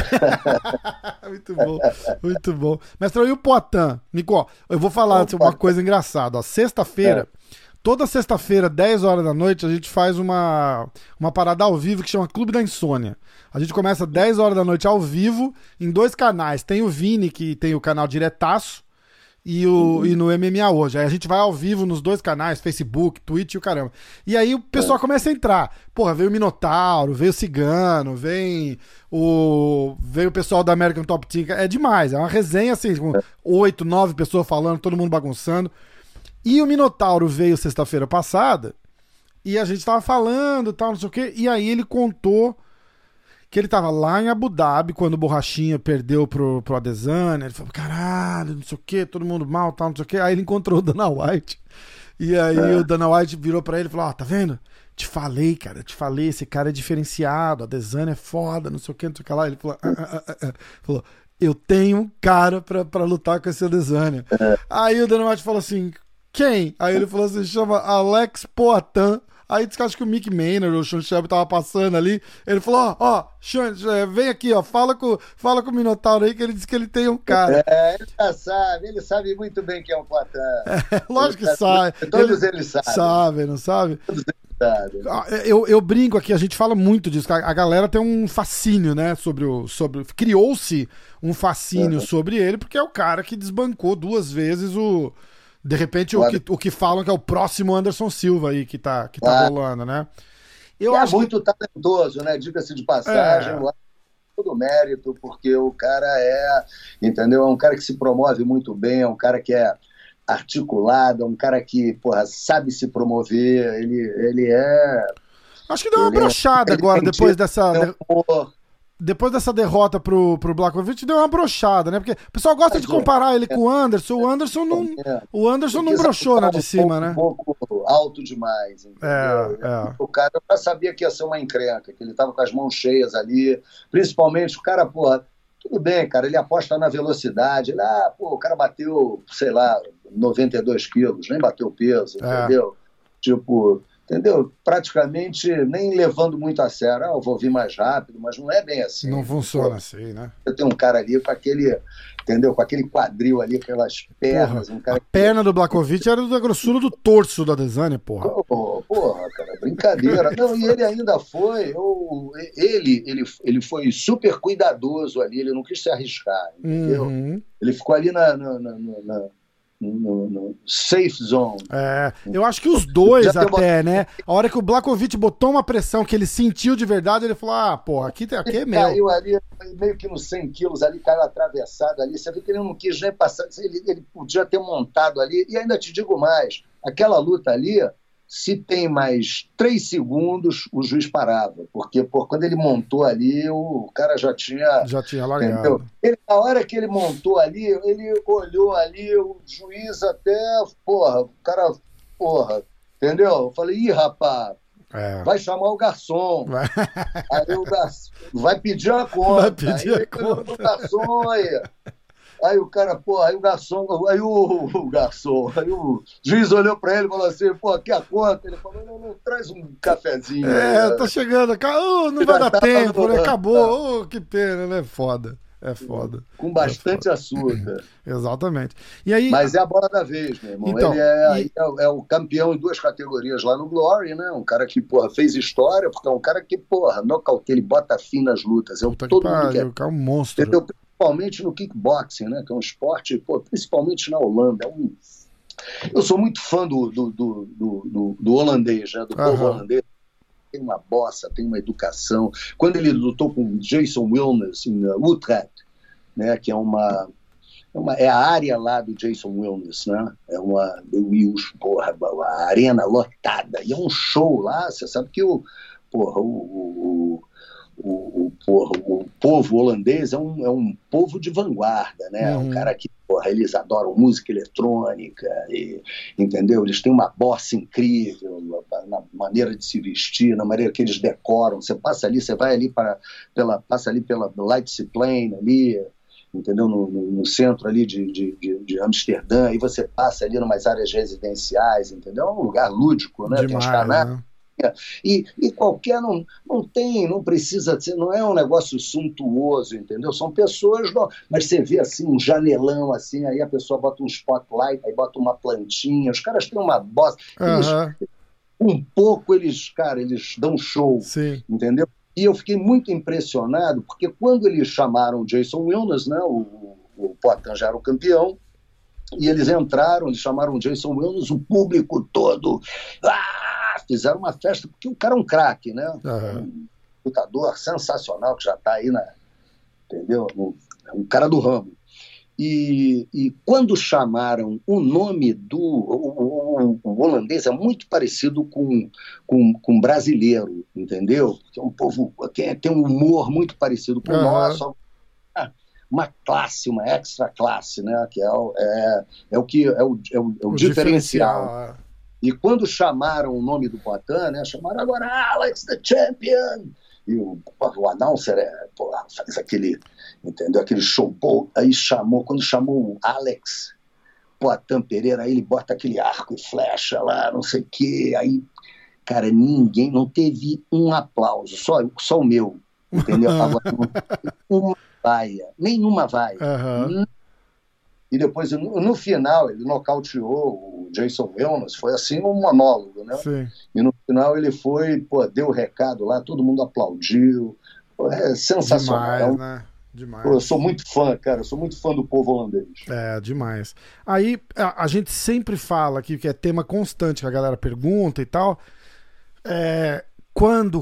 Muito bom, muito bom. Mestre, e o Poatan? Nico, eu vou falar Opa. uma coisa engraçada. ó. Sexta-feira, toda sexta-feira, dez horas da noite, a gente faz uma, uma parada ao vivo que chama Clube da Insônia. A gente começa dez horas da noite ao vivo, em dois canais. Tem o Vini, que tem o canal Diretaço, e, o, Uhum. e no M M A hoje. Aí a gente vai ao vivo nos dois canais, Facebook, Twitch e o caramba. E aí o pessoal começa a entrar. Porra, veio o Minotauro, veio o Cigano, vem o, veio o pessoal da American Top Team. É demais, é uma resenha assim, com oito, nove pessoas falando, todo mundo bagunçando. E o Minotauro veio sexta-feira passada e a gente tava falando, tal, não sei o quê. E aí ele contou que ele tava lá em Abu Dhabi quando o Borrachinha perdeu pro, pro Adesanya. Ele falou, caralho, não sei o quê, todo mundo mal, tal, não sei o quê. Aí ele encontrou o Dana White. E aí É. o Dana White virou pra ele e falou, ó, tá vendo? Te falei, cara, te falei, esse cara é diferenciado, a Adesanya é foda, não sei o que, não sei o que lá. Ele falou, ah, ah, ah, ah. falou, eu tenho um cara pra, pra lutar com esse Adesanya. Aí o Dana White falou assim, quem? Aí ele falou assim, chama Alex Poatan. Aí disse que acho que o Mick Maynard, o Sean Shelby tava passando ali. Ele falou, ó, ó, Sean, é, vem aqui, ó, fala com, fala com o Minotauro aí, que ele disse que ele tem um cara. É, ele já sabe, ele sabe muito bem quem é o Poatan. É, lógico que Ele sabe. Todos Ele eles sabem. sabe, não sabe? Todos eles sabem. Ah, Eu, eu brinco aqui, a gente fala muito disso. A, a galera tem um fascínio, né? Sobre o. Sobre, criou-se um fascínio Uhum. sobre ele, porque é o cara que desbancou duas vezes o. De repente, o Claro. que, o que falam que é o próximo Anderson Silva aí que tá, que tá Claro. rolando, né? Eu é acho que- muito talentoso, né? Diga-se de passagem, É. eu acho todo mérito, porque o cara é, entendeu? É um cara que se promove muito bem, é um cara que é articulado, é um cara que, porra, sabe se promover, ele, ele é... acho que deu uma Ele é- brochada ele agora, tem depois tido- dessa. tem um humor. Depois dessa derrota pro, pro Blachowicz, deu uma brochada, né? Porque o pessoal gosta de Mas, comparar ele com o Anderson. O Anderson não, É. o Anderson não Quis brochou na apontar de um cima, pouco- né? Um pouco alto demais, entendeu? É, é. O cara eu já sabia que ia ser uma encrenca, que ele tava com as mãos cheias ali, principalmente o cara, porra, tudo bem, cara, ele aposta na velocidade, ele, ah, pô, o cara bateu, sei lá, noventa e dois quilos, nem bateu peso, É. entendeu? Tipo, entendeu? Praticamente nem levando muito a sério, ah, eu vou vir mais rápido, mas não é bem assim. Não funciona Pô, assim, né? eu tenho um cara ali com aquele, entendeu? Com aquele quadril ali, aquelas pernas, um cara A perna do Blachowicz era da grossura do torso da Adesanya, porra. Pô, porra, cara, brincadeira. Não, e ele ainda foi, eu, ele, ele, ele foi super cuidadoso ali, ele não quis se arriscar, entendeu? Uhum. Ele ficou ali na, na, na, na- na- no, no safe zone. É, eu acho que os dois Já tem uma- até, né? A hora que o Blachowicz botou uma pressão que ele sentiu de verdade, ele falou, ah, porra, aqui, aqui é Ele meu. caiu ali, meio que nos cem quilos ali, caiu atravessado ali. Você vê que ele não quis nem passar, ele, ele podia ter montado ali. E ainda te digo mais, aquela luta ali, se tem mais três segundos, o juiz parava. Porque pô, quando ele montou ali, o cara já tinha... Já tinha Entendeu? largado. Ele, na hora que ele montou ali, ele olhou ali, o juiz até, porra, o cara, porra, entendeu? Eu falei, ih, rapaz, É. vai chamar o garçom. Vai. Aí o garçom vai pedir a conta. Vai pedir aí a ele olhou conta. pro garçom aí. Aí o cara, pô, aí o garçom, aí o, o garçom, aí o juiz olhou pra ele e falou assim, pô, aqui a conta. Ele falou, não, não, traz um cafezinho. É, aí, tá chegando. Ca- oh, não vai dar tempo, né? Acabou. Oh, que pena, né? Foda. É foda. com bastante açúcar. Exatamente. E aí. Mas é a bola da vez, meu irmão. Então, ele é, e- é, é o campeão em duas categorias lá no Glory, né? Um cara que, porra, fez história, porque é um cara que, porra, nocauteia, ele bota fim nas lutas. É o Puta que que todo mundo quer. pariu, o cara é um monstro. Entendeu? Principalmente no kickboxing, né? Que é um esporte, pô, principalmente na Holanda. É um... Eu sou muito fã do, do, do, do, do- do holandês, né? Do povo Aham. holandês. Tem uma bossa, tem uma educação. Quando ele lutou com Jason Wilness em uh, Utrecht, né? Que é uma, é uma é a área lá do Jason Wilness, né? É uma e os, porra, a arena lotada e é um show lá. Você sabe que o porra, o, o, o, o, porra, o povo holandês é um, é um povo de vanguarda, né? Uhum. Um cara que porra, eles adoram música eletrônica, e, entendeu? Eles têm uma bossa incrível na maneira de se vestir, na maneira que eles decoram. Você passa ali, você vai ali para, pela, passa ali pela Leidseplein, ali, entendeu? No, no, no centro ali de, de, de, de Amsterdã, e você passa ali em umas áreas residenciais, entendeu? É um lugar lúdico, né? Demais, tem os canais. né? E, e qualquer, não, não tem, não precisa ser, não é um negócio suntuoso, entendeu? São pessoas, não, mas você vê assim, um janelão assim, aí a pessoa bota um spotlight, aí bota uma plantinha, os caras têm uma bosta, eles, Aham. um pouco eles, cara, eles dão show, Sim. entendeu? E eu fiquei muito impressionado, porque quando eles chamaram o Jason Williams, né, o, o Poitin já era o campeão, e eles entraram, eles chamaram o Jason Williams, o público todo, ah, fizeram uma festa, porque o cara é um craque, né? Uhum. Um lutador sensacional, que já está aí, na, entendeu? Um, um cara do ramo. E, e quando chamaram o nome do... O, o, o holandês é muito parecido com, com, com brasileiro, entendeu? Porque é um povo que tem um humor muito parecido com o Uhum. nosso, uma classe, uma extra classe, né? Que é, o, é, é o que é o, é o, é o, O diferencial. diferencial. E quando chamaram o nome do Poitin, né? Chamaram agora Alex the Champion. E o, o announcer é, pô, faz aquele, entendeu? Aquele showball. Aí chamou, quando chamou o Alex Poitin Pereira, aí ele bota aquele arco e flecha lá, não sei o quê. Aí, cara, ninguém, não teve um aplauso, só, só o meu, entendeu? Agora, não teve uma vaia, nenhuma vaia. Uhum. E depois, no, no final, ele nocauteou o Jason Williams, foi assim um monólogo, né? Sim. E no final ele foi, pô, deu o recado lá, todo mundo aplaudiu. Pô, é sensacional. Demais, É um, né? Demais. pô, eu sou muito fã, cara, eu sou muito fã do povo holandês. É, demais. Aí a, a gente sempre fala aqui, que é tema constante que a galera pergunta e tal. É, quando,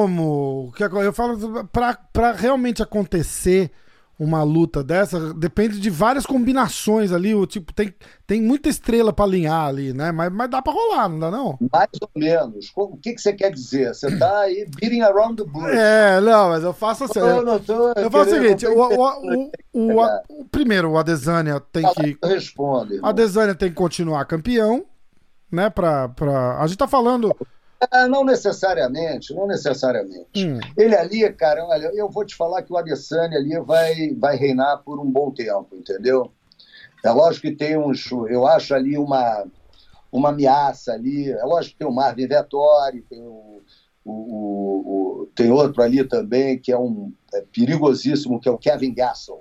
como, que eu falo, pra, pra realmente acontecer uma luta dessa, depende de várias combinações ali, o tipo, tem, tem muita estrela pra alinhar ali, né? Mas, mas dá pra rolar, não dá não? Mais ou menos. O que, que você quer dizer? Você tá aí beating around the bush. É, não, mas eu faço assim. Eu não tô Eu faço o querendo, seguinte, não o, tô o, o, o, a- o- primeiro, o Adesanya tem que... Eu respondo, A irmão. Adesanya tem que continuar campeão, né? Pra, pra... A gente tá falando... Ah, não necessariamente, não necessariamente. Hum. Ele ali, cara, olha, eu vou te falar que o Adesanya ali vai, vai reinar por um bom tempo, entendeu? É lógico que tem uns, eu acho ali uma, uma ameaça ali, é lógico que tem o Marvin Vettori, tem o, o, o, o- tem outro ali também que é um é perigosíssimo, que é o Kevin Gastelum.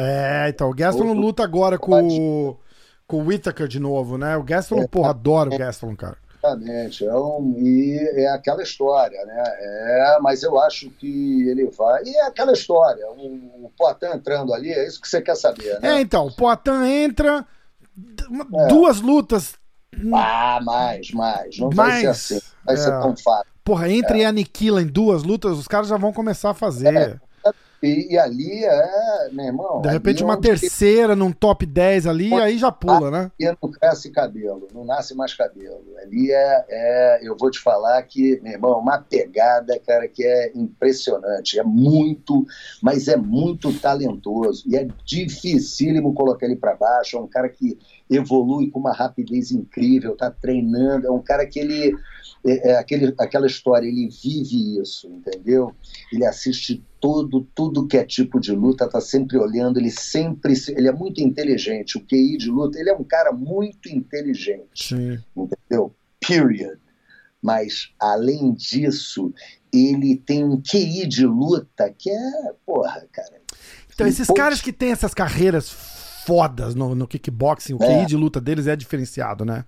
É, então, o Gastelum Outro- luta agora com, o- com o Whittaker de novo, né? O Gastelum, porra, adoro o Gastelum, cara. Exatamente, é um, e é aquela história, né? É, mas eu acho que ele vai. E é aquela história, o, o Poitin entrando ali, é isso que você quer saber, né? É, então, o Poitin entra, d- É. duas lutas, Ah, mais, mais. Não vai mais. ser assim, não vai é, ser tão fácil. Porra, entra e aniquila em duas lutas, os caras já vão começar a fazer. E, e ali é, meu irmão. De repente, ali é uma onde terceira num top dez ali, aí já pula, né? E não cresce cabelo, não nasce mais cabelo. Ali é, é, eu vou te falar que, meu irmão, é uma pegada, cara, que é impressionante. É muito, mas é muito talentoso. E é dificílimo colocar ele para baixo. É um cara que evolui com uma rapidez incrível, tá treinando. É um cara que ele... É, é aquele, aquela história, ele vive isso, entendeu? Ele assiste todo, tudo que é tipo de luta, tá sempre olhando, ele sempre, ele é muito inteligente, o Q I de luta, ele é um cara muito inteligente, Sim. entendeu? Period. Mas, além disso, ele tem um Q I de luta que é, porra, cara... Então, esses Pô, caras que têm essas carreiras fodas no, no kickboxing, o Q I de luta deles é diferenciado, né?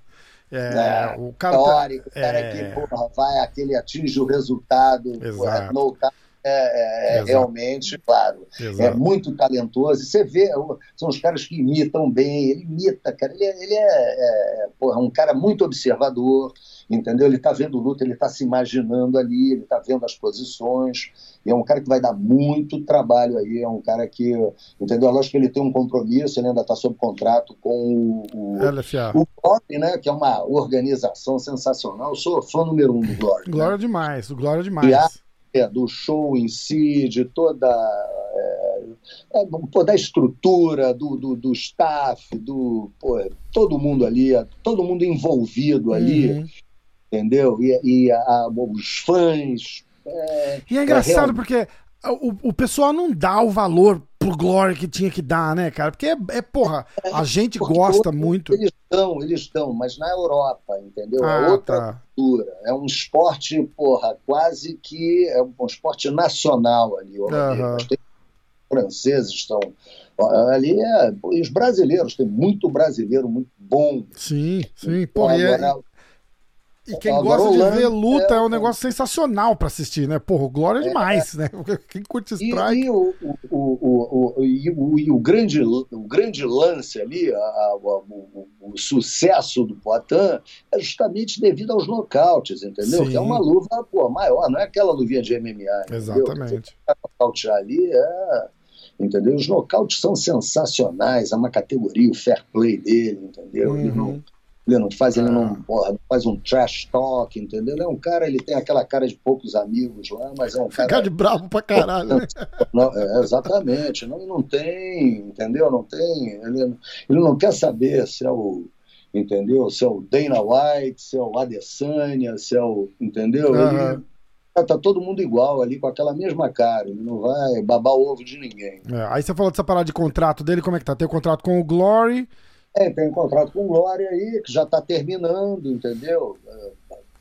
É, É, o cara tá- teórico, o cara é. que porra, vai, aquele atinge o resultado, porra, Exato. no time, é, é, é Exato. realmente, claro, Exato. é muito talentoso. E você vê, são os caras que imitam bem, ele imita, cara, ele, é, ele é, é porra, um cara muito observador, entendeu? Ele tá vendo luta, ele tá se imaginando ali, ele tá vendo as posições, e é um cara que vai dar muito trabalho aí, é um cara que, entendeu? Lógico que ele tem um compromisso, ele ainda tá sob contrato com o, o L F A. o Glory, né, que é uma organização sensacional. Eu sou fã número um do Glory. Glória né? demais, o Glória E demais. a- é, do show em si, de toda, é, é, pô, da estrutura, do, do, do staff, do, pô, todo mundo ali, todo mundo envolvido ali, uhum. entendeu? E, e a, a, os fãs... É, e é engraçado é, porque o, o pessoal não dá o valor pro Glory que tinha que dar, né, cara? Porque é, é porra, a gente gosta muito. Eles estão, eles estão, mas na Europa, entendeu? Ah, é outra tá. cultura. É um esporte, porra, quase que é um esporte nacional ali. Uhum. Os franceses estão... Ali é... Os brasileiros, tem muito brasileiro muito bom. Sim, sim. Porra, agora, e, e quem Agora, gosta de ver luta é, é um negócio sensacional pra assistir, né? Porra, o Glória é demais, é, né? Quem curte strike... E, e, o, o, o, o, e, o, e o, grande, o grande lance ali, a, a, o, o, o sucesso do Poatan é justamente devido aos nocautes, entendeu? Sim. Que é uma luva, pô, maior, não é aquela luvinha de M M A, entendeu? Exatamente. Você nocautear ali é... Entendeu? Os nocautes são sensacionais, é uma categoria, o fair play dele, entendeu? Uhum. Ele não... Ele não faz, ele não, porra, não faz um trash talk, entendeu? Ele é um cara, ele tem aquela cara de poucos amigos lá, mas é um cara... Ficar de bravo pra caralho, né? Não, é, exatamente. Não, não tem, entendeu? Não tem... Ele, ele não quer saber se é o... Entendeu? Se é o Dana White, se é o Adesanya, se é o... Entendeu? Uhum. Ele... Tá todo mundo igual ali, com aquela mesma cara. Ele não vai babar o ovo de ninguém. É, aí você falou dessa parada de contrato dele, como é que tá? Tem o contrato com o Glory... É, tem um contrato com o Glória aí, que já está terminando, entendeu? É,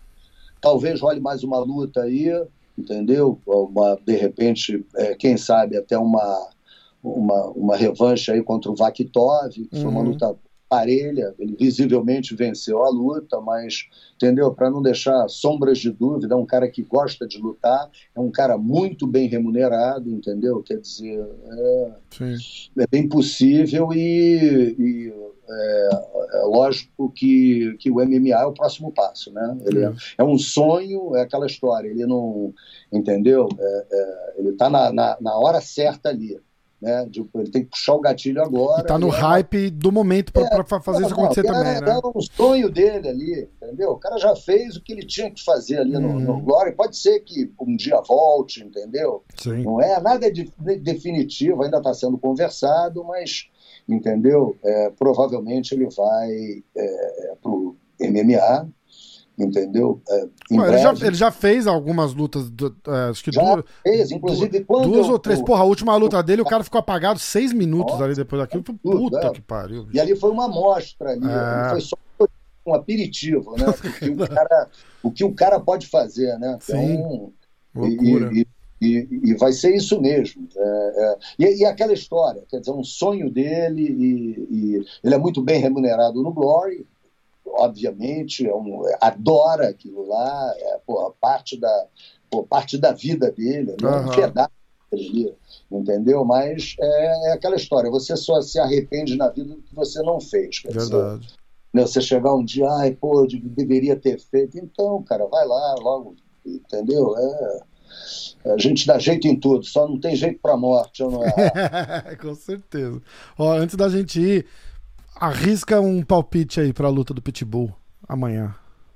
talvez role mais uma luta aí, entendeu? Uma, de repente, é, quem sabe até uma, uma, uma revanche aí contra o Vakitov, que uhum. foi uma luta parelha, ele visivelmente venceu a luta, mas, entendeu? Para não deixar sombras de dúvida, é um cara que gosta de lutar, é um cara muito bem remunerado, entendeu? Quer dizer, é, é bem possível e... e É, é lógico que, que o M M A é o próximo passo, né? Ele é, é um sonho, é aquela história, ele não, entendeu? É, é, ele tá na, na, na hora certa ali, né? De, ele tem que puxar o gatilho agora. E tá no hype é, do momento para é, fazer não, isso acontecer não, também, é, né? É um sonho dele ali, entendeu? O cara já fez o que ele tinha que fazer ali hum. no, no Glory, pode ser que um dia volte, entendeu? Sim. Não é nada de, de definitivo, ainda está sendo conversado, mas... Entendeu? É, provavelmente ele vai é, para o M M A, entendeu? É, em Ué, ele, já, ele já fez algumas lutas, do, é, acho que já duas, fez, inclusive quando duas eu, ou três. eu, Porra, a última luta dele, o cara ficou apagado seis minutos Nossa, ali depois daquilo. Puta é. que pariu. Bicho. E ali foi uma amostra ali, é. foi só um aperitivo, né? Porque o, cara, o que o cara pode fazer, né? Sim. Então, loucura. E, e, E, e vai ser isso mesmo. É, é, e, e aquela história, quer dizer, um sonho dele, e, e ele é muito bem remunerado no Glory, obviamente, é um, adora aquilo lá, é porra, parte, da, porra, parte da vida dele, é um pedaço dele, entendeu? Mas é, é aquela história, você só se arrepende na vida do que você não fez. Quer Verdade. Dizer, né, você chegar um dia, ai, pô, eu deveria ter feito, então, cara, vai lá, logo, entendeu? É... A gente dá jeito em tudo, só não tem jeito pra morte, eu não é? Com certeza. Ó, antes da gente ir, arrisca um palpite aí pra luta do Pitbull amanhã.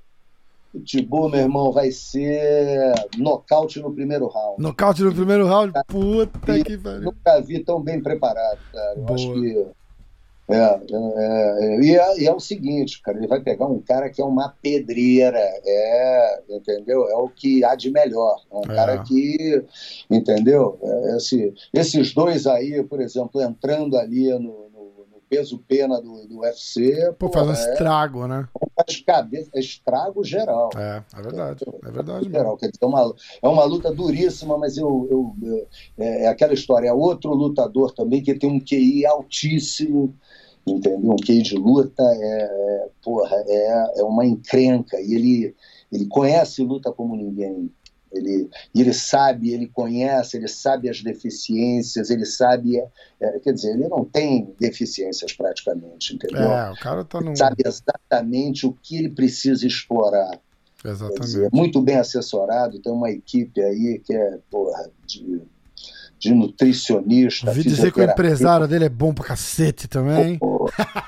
Pitbull, meu irmão, vai ser nocaute no primeiro round. Nocaute no primeiro round? Puta e que pariu. Nunca vi tão bem preparado, cara. Eu Boa. acho que... É, é, é, e, é, e é o seguinte, cara, ele vai pegar um cara que é uma pedreira, é, entendeu? É o que há de melhor, é um é. cara que, entendeu? É, esse, esses dois aí, por exemplo, entrando ali no, no, no peso pena do, do U F C, pô, faz um estrago, né? Faz cabeça, é estrago geral. É, é verdade, é verdade geral. Quer dizer, é uma, é uma luta duríssima, mas eu, eu, eu é, é aquela história, é outro lutador também que tem um Q I altíssimo, entendeu? Um Q I de luta é, é, porra, é, é uma encrenca, e ele, ele conhece luta como ninguém. Ele, ele sabe, ele conhece, ele sabe as deficiências, ele sabe, é, quer dizer, ele não tem deficiências praticamente, entendeu? É, o cara tá num... Ele sabe exatamente o que ele precisa explorar. Exatamente. Quer dizer, muito bem assessorado, tem uma equipe aí que é, porra, de... de nutricionista. Ouvi dizer que o empresário dele é bom pra cacete também. Oh,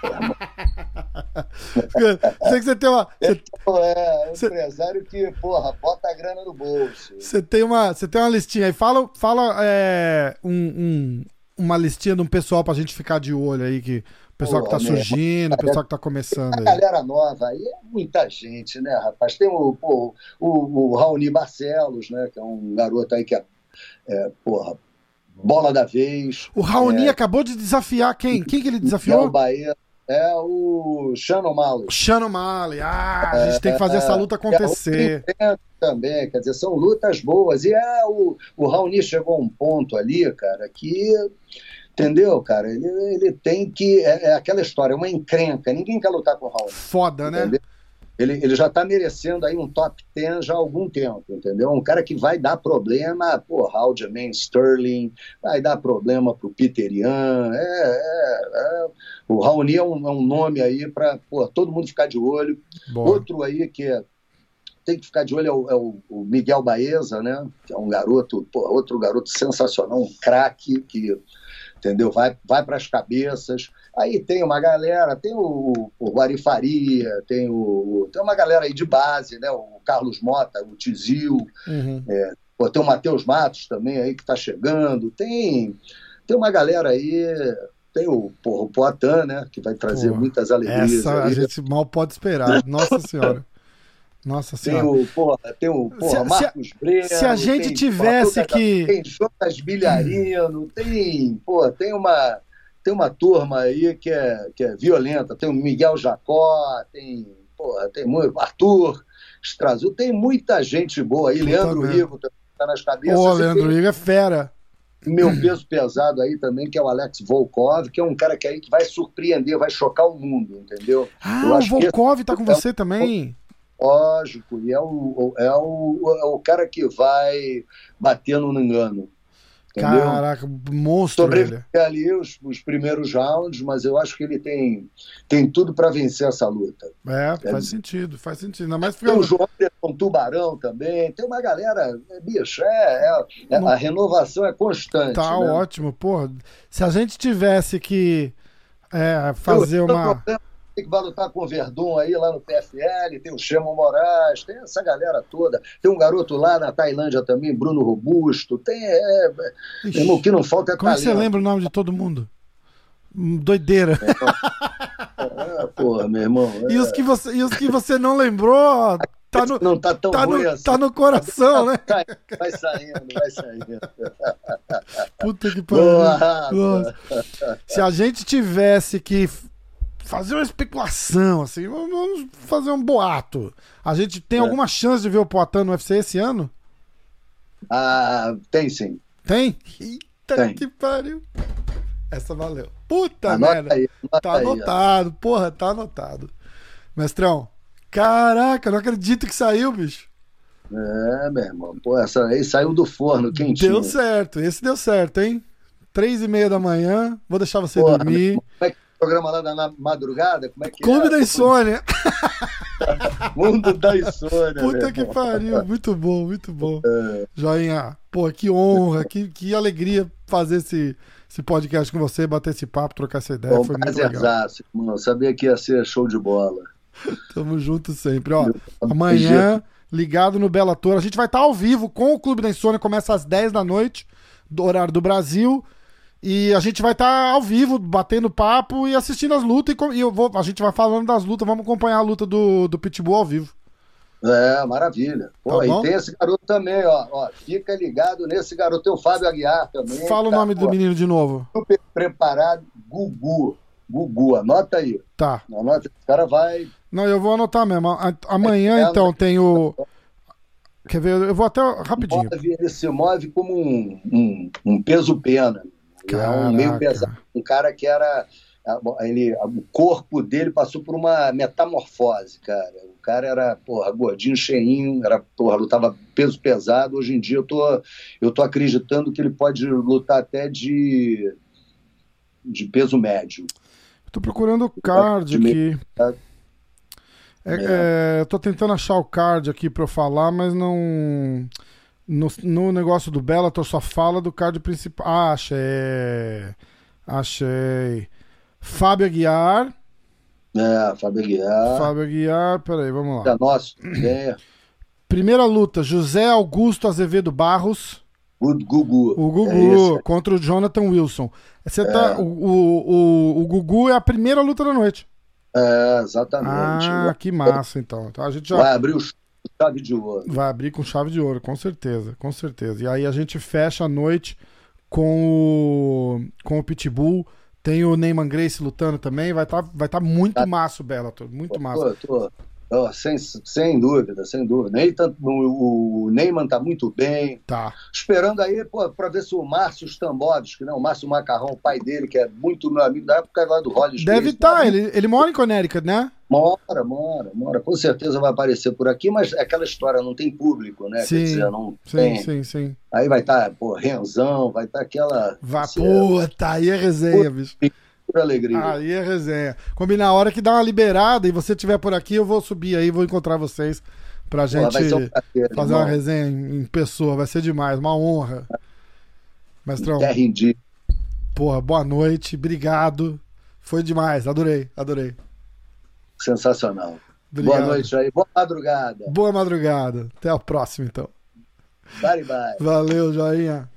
Sei que você tem uma. Você... É, um cê... empresário que, porra, bota a grana no bolso. Você tem uma, você tem uma listinha aí. Fala, fala é, um, um, uma listinha de um pessoal pra gente ficar de olho aí, que o pessoal Porra, que tá meu surgindo, o pessoal que tá começando A aí. galera nova aí é muita gente, né, rapaz? Tem o, pô, o, o Raoni Barcelos, né, que é um garoto aí que é, é porra, bola da vez. O Raoni é, acabou de desafiar quem? Quem que ele é o desafiou? Bahia, é o Shannon O Malley. Shannon Malley. Ah, a gente tem que fazer essa luta acontecer. É, o também, quer dizer, são lutas boas. E é, o, o Raoni chegou a um ponto ali, cara, que, entendeu, cara? Ele, ele tem que. É, é aquela história, é uma encrenca. Ninguém quer lutar com o Raoni. Foda, né? Entendeu? Ele, ele já está merecendo aí um top dez já há algum tempo, entendeu? Um cara que vai dar problema, pô, Aljamain Sterling, vai dar problema pro Peter Yan, é, é, é. O Raoni é um, é um nome aí para todo mundo ficar de olho. Boa. Outro aí que é, tem que ficar de olho é o, é o, o Miguel Baeza, né? Que é um garoto, pô, outro garoto sensacional, um craque que, entendeu? Vai, vai para as cabeças. Aí tem uma galera, tem o, o Ari Faria, tem, o, tem uma galera aí de base, né? O Carlos Mota, o Tizil, Uhum. é, pô, tem o Matheus Matos também aí que está chegando, tem, tem uma galera aí, tem o, porra, o Poatan, né? Que vai trazer Pô, muitas alegrias. Essa a aí. gente mal pode esperar. Nossa Senhora. Nossa Tem Senhora. o, porra, tem o porra, Se- Marcos Breno. se a gente tem, tivesse porra, que- Tem Jonas Bilharino, tem, pô, tem uma, tem uma turma aí que é, que é violenta. Tem o Miguel Jacó, tem, porra, tem muito, Arthur Strazu, tem muita gente boa aí. Puta Leandro merda. Rigo também tá nas cabeças. Ô, E Leandro tem Igor é fera. meu peso pesado aí também, que é o Alex Volkov, que é um cara que aí que vai surpreender, vai chocar o mundo, entendeu? Ah, Eu o acho que Volkov tá com é um- você também. Lógico, e é o, é o, é o cara que vai bater no engano, entendeu? Caraca, monstro ele. Sobreviver ali os, os primeiros rounds, mas eu acho que ele tem, tem tudo para vencer essa luta. É, faz sentido, faz sentido. Ainda mais Tem o fica... João Anderson Tubarão também, tem uma galera, é, bicho, é, é- é- a renovação é constante. Tá né? ótimo, porra. Se a gente tivesse que é, fazer Tem o uma... problema, tem que vai lutar com o Verdun aí lá no P F L, tem o Shimon Moraes, tem essa galera toda. Tem um garoto lá na Tailândia também, Bruno Robusto. Tem, é, é, Ixi, meu irmão, o que não falta é como é que talento. você lembra o nome de todo mundo? Hum, Doideira. É, porra, meu irmão. É, E, os que você, e os que você não lembrou, tá no, não tá tão tá ruim no, assim. tá no coração, né? Vai, vai saindo, vai saindo. Puta que pariu. Boa, Nossa. Se a gente tivesse que f- fazer uma especulação, assim, vamos vamos fazer um boato. A gente tem É. alguma chance de ver o Poatan no U F C esse ano? Ah, tem sim. Tem? Eita Tem. que pariu. Essa valeu. Puta Anota merda. aí, anota Tá aí, ó. anotado, porra, tá anotado. Mestrão, caraca, não acredito que saiu, bicho. É, meu irmão. Pô, essa aí saiu do forno, quentinho. Deu certo, esse deu certo, hein? Três e meia da manhã, vou deixar você Porra, meu dormir. irmão, como é que é o programa lá da na- madrugada? Como é que Clube é? da Insônia. Mundo da Insônia. Puta meu que irmão. pariu, muito bom, muito bom. É. Joinha, pô, que honra, que, que alegria fazer esse, esse podcast com você, bater esse papo, trocar essa ideia, Bom, foi muito legal. prazerzaço, irmão. Eu sabia que ia ser show de bola. Tamo junto sempre, ó. Meu, Amanhã, ligado no Bellator, a gente vai estar ao vivo com o Clube da Insônia, começa às dez da noite, do horário do Brasil, e a gente vai estar ao vivo, batendo papo e assistindo as lutas, e, co- e eu vou, a gente vai falando das lutas, vamos acompanhar a luta do, do Pitbull ao vivo. É, maravilha. Pô, Tá e bom? tem esse garoto também, ó, ó. Fica ligado nesse garoto. Tem o Fábio Aguiar também. Fala o tá, nome do pô, menino de novo. super preparado. Gugu. Gugu, anota aí. Tá. Anota. O cara vai. Não, eu vou anotar mesmo. A- Amanhã, É, então, tem o... Quer ver? Eu vou até rapidinho. Move, ele se move como um, um, um peso-pena. Ele é um meio Caraca. pesado. Um cara que era. Ele, o corpo dele passou por uma metamorfose, cara. O cara era, porra, gordinho, cheinho, era, porra, lutava peso pesado. Hoje em dia eu tô, eu tô acreditando que ele pode lutar até de, de peso médio. Tô procurando o card aqui. É, é, eu tô tentando achar o card aqui pra eu falar, mas não... No, no negócio do Bellator só fala do card principal. Ah, achei. Achei. Fábio Aguiar. É, Fábio Aguiar. Fábio Aguiar, peraí, vamos lá. É nosso. É. Primeira luta, José Augusto Azevedo Barros. O Gugu. O Gugu, é contra o Jonathan Wilson. Você É. tá, o, o, o, o Gugu é a primeira luta da noite. É, exatamente. Ah, que massa, então. Então a gente já Vai abrir o chave de ouro. vai abrir com chave de ouro, com certeza, com certeza. E aí a gente fecha a noite com o, com o Pitbull. Tem o Neyman Gracie lutando também. Vai estar vai tá muito Tá. massa o Bellator, muito massa. Tô, tô, tô, sem, sem dúvida, sem dúvida. Nem tanto, o, o Neyman tá muito bem. Tá. Esperando aí, pô, pra ver se o Márcio Stambovski, né? O Márcio Macarrão, o pai dele, que é muito meu amigo da época lá do Rollins. Deve estar, ele, ele mora em Connecticut, né? Mora, mora, mora. Com certeza vai aparecer por aqui, mas é aquela história, não tem público, né? Sim, Quer dizer, não sim, tem. sim, sim. Aí vai estar, tá, pô, Renzão, vai estar tá aquela... Vá, esse, puta, aí é resenha, bicho. pura alegria. Aí é resenha. Combinar a hora que dá uma liberada e você estiver por aqui, eu vou subir aí, vou encontrar vocês pra gente vai ser um prazer, fazer irmão. uma resenha em, em pessoa. Vai ser demais, uma honra. Mestrão, Terra indígena. porra, boa noite, obrigado. Foi demais, adorei, adorei. Sensacional. Obrigado. Boa noite aí, boa madrugada. Boa madrugada. Até a próxima, então. Bye, bye. Valeu, joinha.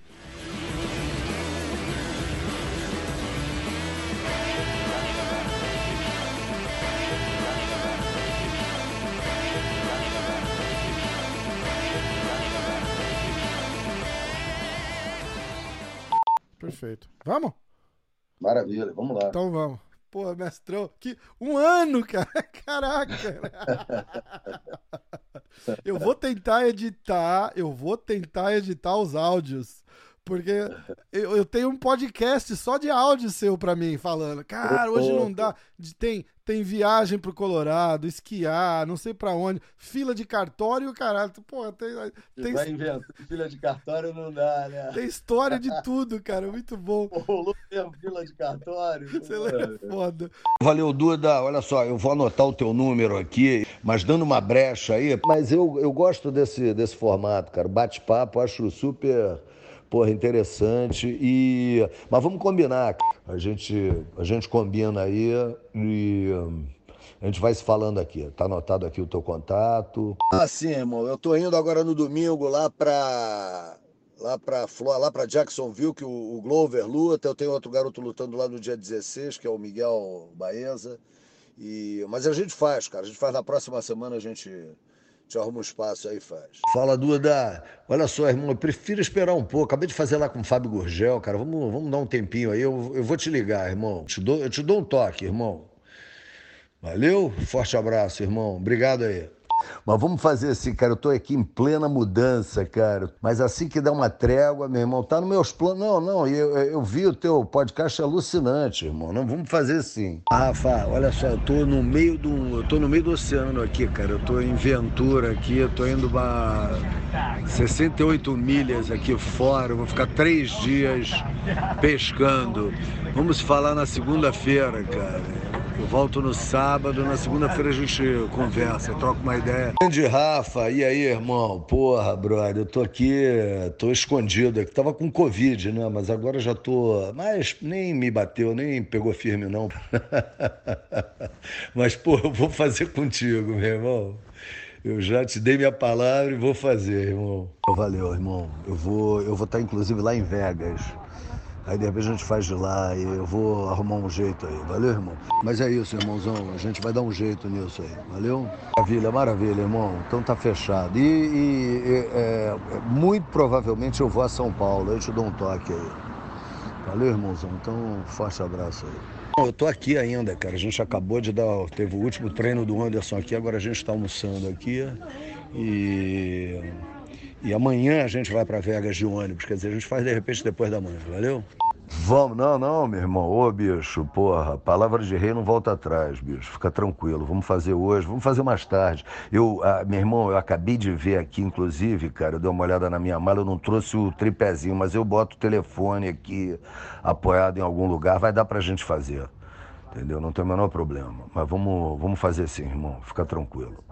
Perfeito. Vamos? Maravilha, vamos lá. Então vamos. Pô, mestrão, que um ano, cara. Caraca. Eu vou tentar editar, eu vou tentar editar os áudios, porque eu, eu tenho um podcast só de áudio seu pra mim, falando, cara, hoje não dá, tem, tem viagem pro Colorado, esquiar, não sei pra onde, fila de cartório, caralho, pô, tem, tem, Vai inventando, fila de cartório não dá, né? tem história de tudo, cara, muito bom. Rolou mesmo fila de cartório. Você é foda. Valeu, Duda. Olha só, eu vou anotar o teu número aqui, mas dando uma brecha aí. Mas eu, eu gosto desse, desse formato, cara. Bate-papo, acho super, porra, interessante. E... Mas vamos combinar. A gente, a gente combina aí e hum, a gente vai se falando aqui. Tá anotado aqui o teu contato. Ah, sim, irmão. Eu tô indo agora no domingo lá pra... Lá pra, Flor- lá pra Jacksonville, que o, o Glover luta. Eu tenho outro garoto lutando lá no dia dezesseis, que é o Miguel Baeza. E... Mas a gente faz, cara. A gente faz na próxima semana, a gente, a gente arruma um espaço aí e faz. Fala, Duda. Olha só, irmão, eu prefiro esperar um pouco. Acabei de fazer lá com o Fábio Gurgel, cara. Vamos, vamos dar um tempinho aí. Eu, eu vou te ligar, irmão. Te dou, eu te dou um toque, irmão. Valeu? Forte abraço, irmão. Obrigado aí. Mas vamos fazer assim, cara, eu tô aqui em plena mudança, cara. Mas assim que dá uma trégua, meu irmão, tá nos meus planos. Não, não, eu, eu vi o teu podcast alucinante, irmão. Não, vamos fazer assim. Rafa, olha só, eu tô no meio do. Eu tô no meio do oceano aqui, cara. Eu tô em Ventura aqui, eu tô indo uma sessenta e oito milhas aqui fora. Eu vou ficar três dias pescando. Vamos falar na segunda-feira, cara. Eu volto no sábado, na segunda-feira a gente conversa, troca uma ideia. Grande Rafa, e aí, irmão? Porra, brother, eu tô aqui, tô escondido aqui. Tava com Covid, né? Mas agora já tô. Mas nem me bateu, nem pegou firme, não. Mas, pô, eu vou fazer contigo, meu irmão. Eu já te dei minha palavra e vou fazer, irmão. Valeu, irmão. Eu vou, eu vou estar, inclusive, lá em Vegas. Aí de repente a gente faz de lá e eu vou arrumar um jeito aí, valeu, irmão? Mas é isso, irmãozão, a gente vai dar um jeito nisso aí, valeu? Maravilha, maravilha, irmão, então tá fechado. E, e é, muito provavelmente eu vou a São Paulo, aí eu te dou um toque aí. Valeu, irmãozão, então forte abraço aí. Eu tô aqui ainda, cara, a gente acabou de dar, teve o último treino do Anderson aqui, agora a gente tá almoçando aqui e... E amanhã a gente vai para Vegas de ônibus, quer dizer, a gente faz de repente depois da manhã, valeu? Vamos, não, não, meu irmão, ô bicho, porra, palavra de rei não volta atrás, bicho, fica tranquilo, vamos fazer hoje, vamos fazer mais tarde. Eu, ah, meu irmão, eu acabei de ver aqui, inclusive, cara, eu dei uma olhada na minha mala, eu não trouxe o tripézinho, mas eu boto o telefone aqui, apoiado em algum lugar, vai dar pra gente fazer, entendeu? Não tem o menor problema, mas vamos, vamos fazer assim, irmão, fica tranquilo.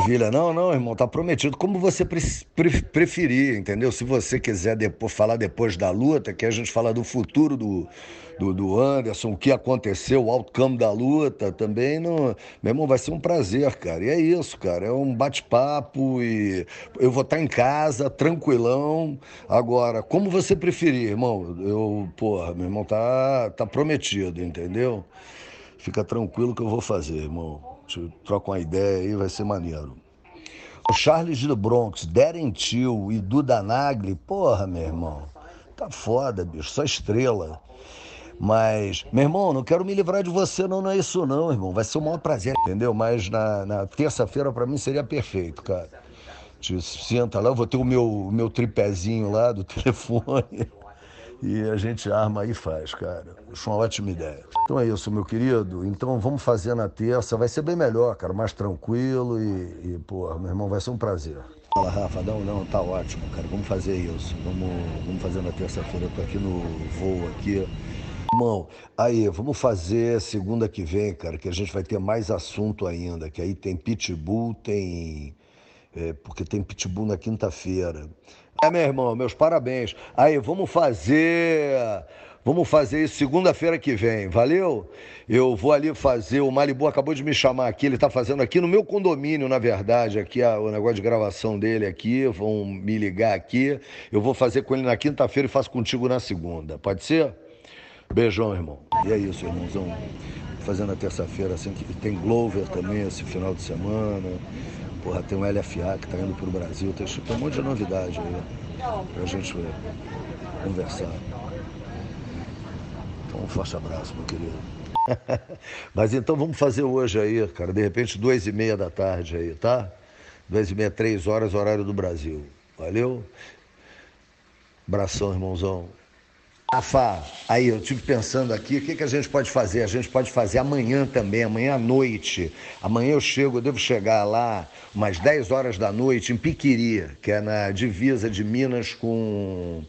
Maravilha, não, não, irmão, tá prometido. Como você pre pre preferir, entendeu? Se você quiser depois, falar depois da luta, que a gente fala do futuro do, do, do Anderson, o que aconteceu, o outcome da luta, também, não, meu irmão, vai ser um prazer, cara. E é isso, cara, é um bate-papo e eu vou estar em casa, tranquilão. Agora, como você preferir, irmão, eu, porra, meu irmão, tá, tá prometido, entendeu? Fica tranquilo que eu vou fazer, irmão. Te troca uma ideia aí, vai ser maneiro. O Charles do Bronx, Darren Till e Duda Nagli, porra, meu irmão, tá foda, bicho, só estrela. Mas, meu irmão, não quero me livrar de você, não, não é isso não, irmão. Vai ser o maior prazer, entendeu? Mas na, na terça-feira, pra mim, seria perfeito, cara. Te senta lá, eu vou ter o meu, o meu tripézinho lá do telefone. E a gente arma e faz, cara. Acho uma ótima ideia. Então é isso, meu querido. Então vamos fazer na terça. Vai ser bem melhor, cara. Mais tranquilo e, e pô, meu irmão, vai ser um prazer. Fala, Rafa. Não, não, tá ótimo, cara. Vamos fazer isso. Vamos, vamos fazer na terça-feira. Eu tô aqui no voo aqui. Irmão, aí, vamos fazer segunda que vem, cara, que a gente vai ter mais assunto ainda. Que aí tem Pitbull, tem... É, porque tem Pitbull na quinta-feira. É, meu irmão, meus parabéns. Aí, vamos fazer... Vamos fazer isso segunda-feira que vem, valeu? Eu vou ali fazer, o Malibu acabou de me chamar aqui, ele tá fazendo aqui no meu condomínio, na verdade, aqui a, o negócio de gravação dele aqui, vão me ligar aqui. Eu vou fazer com ele na quinta-feira e faço contigo na segunda, pode ser? Beijão, irmão. E é isso, irmãozão. Fazendo a terça-feira, assim, que tem Glover também esse final de semana. Porra, tem um L F A que tá indo pro Brasil. Tem, tem um monte de novidade aí pra gente conversar. Então, um forte abraço, meu querido. Mas então vamos fazer hoje aí, cara. De repente, duas e meia da tarde aí, tá? Duas e meia, três horas, horário do Brasil. Valeu? Abração, irmãozão. Rafa, aí eu estive pensando aqui, o que, que a gente pode fazer? A gente pode fazer amanhã também, amanhã à noite. Amanhã eu chego, eu devo chegar lá umas dez horas da noite em Piquiri, que é na divisa de Minas com...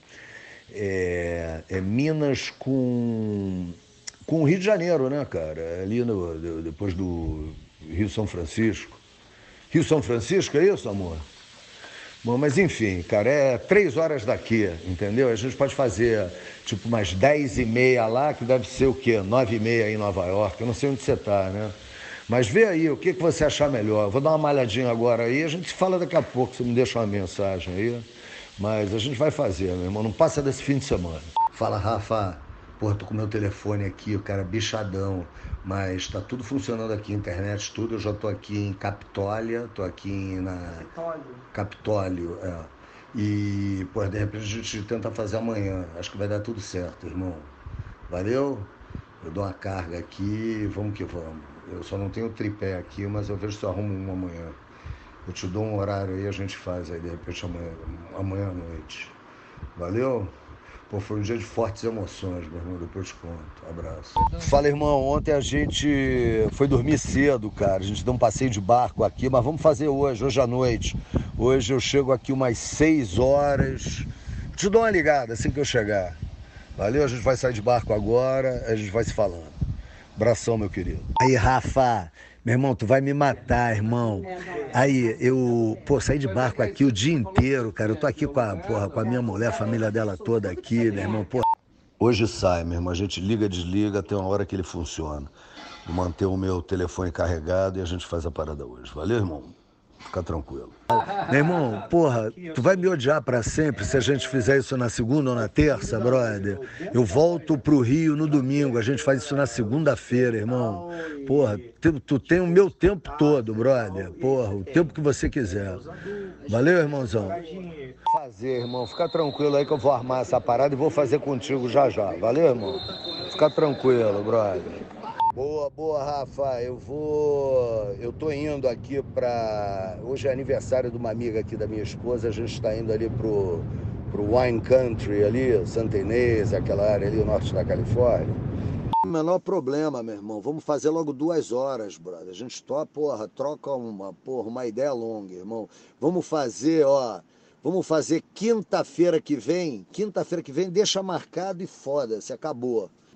É, é Minas com, com o Rio de Janeiro, né, cara? Ali no, depois do Rio São Francisco. Rio São Francisco, é isso, amor? Bom, mas enfim, cara, é três horas daqui, entendeu? A gente pode fazer, tipo, umas dez e meia lá, que deve ser o quê? Nove e meia em Nova York, eu não sei onde você tá, né? Mas vê aí, o que, que você achar melhor. Vou dar uma malhadinha agora aí, a gente se fala daqui a pouco, você me deixa uma mensagem aí. Mas a gente vai fazer, meu irmão, não passa desse fim de semana. Fala, Rafa. Porra, tô com meu telefone aqui, o cara bichadão, mas tá tudo funcionando aqui, internet, tudo. Eu já tô aqui em Capitólio, tô aqui na... Capitólio. Capitólio, é. E, pô, de repente a gente tenta fazer amanhã. Acho que vai dar tudo certo, irmão. Valeu? Eu dou uma carga aqui, vamos que vamos. Eu só não tenho tripé aqui, mas eu vejo se eu arrumo um amanhã. Eu te dou um horário aí, a gente faz aí, de repente, amanhã, amanhã à noite. Valeu? Pô, foi um dia de fortes emoções, meu irmão, depois te conto. Abraço. Fala, irmão, ontem a gente foi dormir cedo, cara. A gente deu um passeio de barco aqui, mas vamos fazer hoje, hoje à noite. Hoje eu chego aqui umas seis horas. Te dou uma ligada assim que eu chegar. Valeu? A gente vai sair de barco agora, a gente vai se falando. Abração, meu querido. Aí, Rafa, meu irmão, tu vai me matar, irmão. Aí, eu, pô, saí de barco aqui o dia inteiro, cara. Eu tô aqui com a, porra, com a minha mulher, a família dela toda aqui, meu irmão, pô. Hoje sai, meu irmão. A gente liga, desliga, tem uma hora que ele funciona. Vou manter o meu telefone carregado e a gente faz a parada hoje. Valeu, irmão? Fica tranquilo. Meu irmão, porra, tu vai me odiar pra sempre se a gente fizer isso na segunda ou na terça, brother? Eu volto pro Rio no domingo, a gente faz isso na segunda-feira, irmão. Porra, tu, tu tem o meu tempo todo, brother. Porra, o tempo que você quiser. Valeu, irmãozão? Fazer, irmão. Fica tranquilo aí que eu vou armar essa parada e vou fazer contigo já já. Valeu, irmão? Fica tranquilo, brother. Boa, boa, Rafa. Eu vou... Eu tô indo aqui pra... Hoje é aniversário de uma amiga aqui da minha esposa. A gente tá indo ali pro, pro Wine Country ali, Santa Inês, aquela área ali, o norte da Califórnia. Menor problema, meu irmão. Vamos fazer logo duas horas, brother. A gente topa, porra, troca uma, porra, uma ideia longa, irmão. Vamos fazer, ó... Vamos fazer quinta-feira que vem. Quinta-feira que vem, deixa marcado e foda-se, acabou.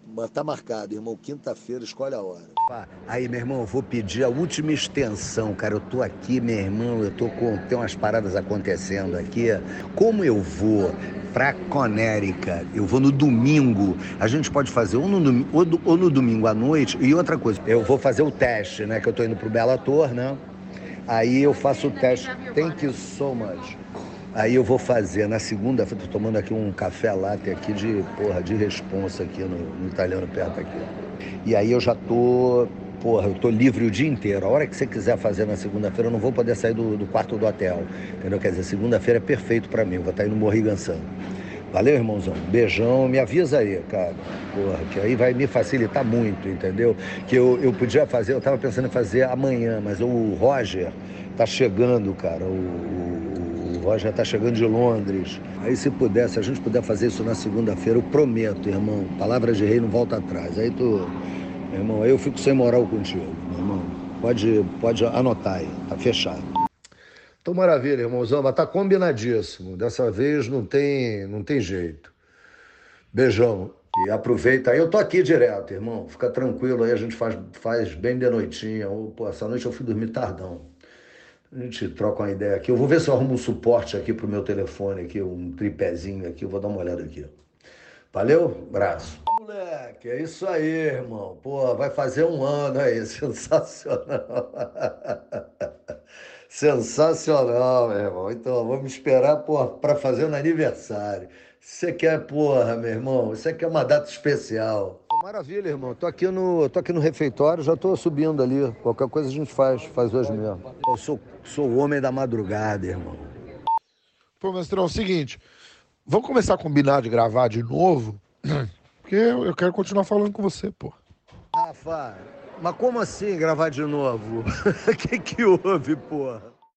Mas tá marcado, irmão. Quinta-feira, escolhe a hora. Aí, meu irmão, eu vou pedir a última extensão, cara. Eu tô aqui, meu irmão, eu tô com... Tem umas paradas acontecendo aqui. Como eu vou pra Conérica, eu vou no domingo, a gente pode fazer ou no, domingo, ou, do, ou no domingo à noite. E outra coisa, eu vou fazer o teste, né? Que eu tô indo pro Bellator, né? Aí eu faço o teste. Thank you so much. Aí eu vou fazer na segunda, tô tomando aqui um café latte aqui de, porra, de responsa aqui no, no italiano perto aqui. E aí eu já tô, porra, eu tô livre o dia inteiro. A hora que você quiser fazer na segunda-feira, eu não vou poder sair do, do quarto do hotel, entendeu? Quer dizer, segunda-feira é perfeito pra mim, eu vou estar aí no Morrigan-San. Valeu, irmãozão. Beijão, me avisa aí, cara. Porra, que aí vai me facilitar muito, entendeu? Que eu, eu podia fazer, eu tava pensando em fazer amanhã, mas o Roger tá chegando, cara, o... o O Roger tá chegando de Londres. Aí se puder, se a gente puder fazer isso na segunda-feira, eu prometo, irmão. Palavra de rei não volta atrás. Aí tu, meu irmão, aí eu fico sem moral contigo, meu irmão. Pode, pode anotar aí, tá fechado. Então maravilha, irmãozão, mas tá combinadíssimo. Dessa vez não tem, não tem jeito. Beijão. E aproveita aí, eu tô aqui direto, irmão. Fica tranquilo aí, a gente faz, faz bem de noitinha. Ou, pô, essa noite eu fui dormir tardão. A gente troca uma ideia aqui. Eu vou ver se eu arrumo um suporte aqui pro meu telefone, aqui, um tripézinho aqui. Eu vou dar uma olhada aqui. Valeu? Abraço. Moleque, é isso aí, irmão. Pô, vai fazer um ano aí. Sensacional. Sensacional, meu irmão. Então, vamos esperar, porra, pra fazer no aniversário. Você quer, porra, meu irmão, você quer uma data especial. Maravilha, irmão. Tô aqui no, tô aqui no refeitório, já tô subindo ali. Qualquer coisa a gente faz, faz hoje mesmo. Eu sou, sou o homem da madrugada, irmão. Pô, mestrão, é o seguinte, vamos começar a combinar de gravar de novo? Porque eu quero continuar falando com você, pô. Rafa, mas como assim gravar de novo? O que que houve, porra?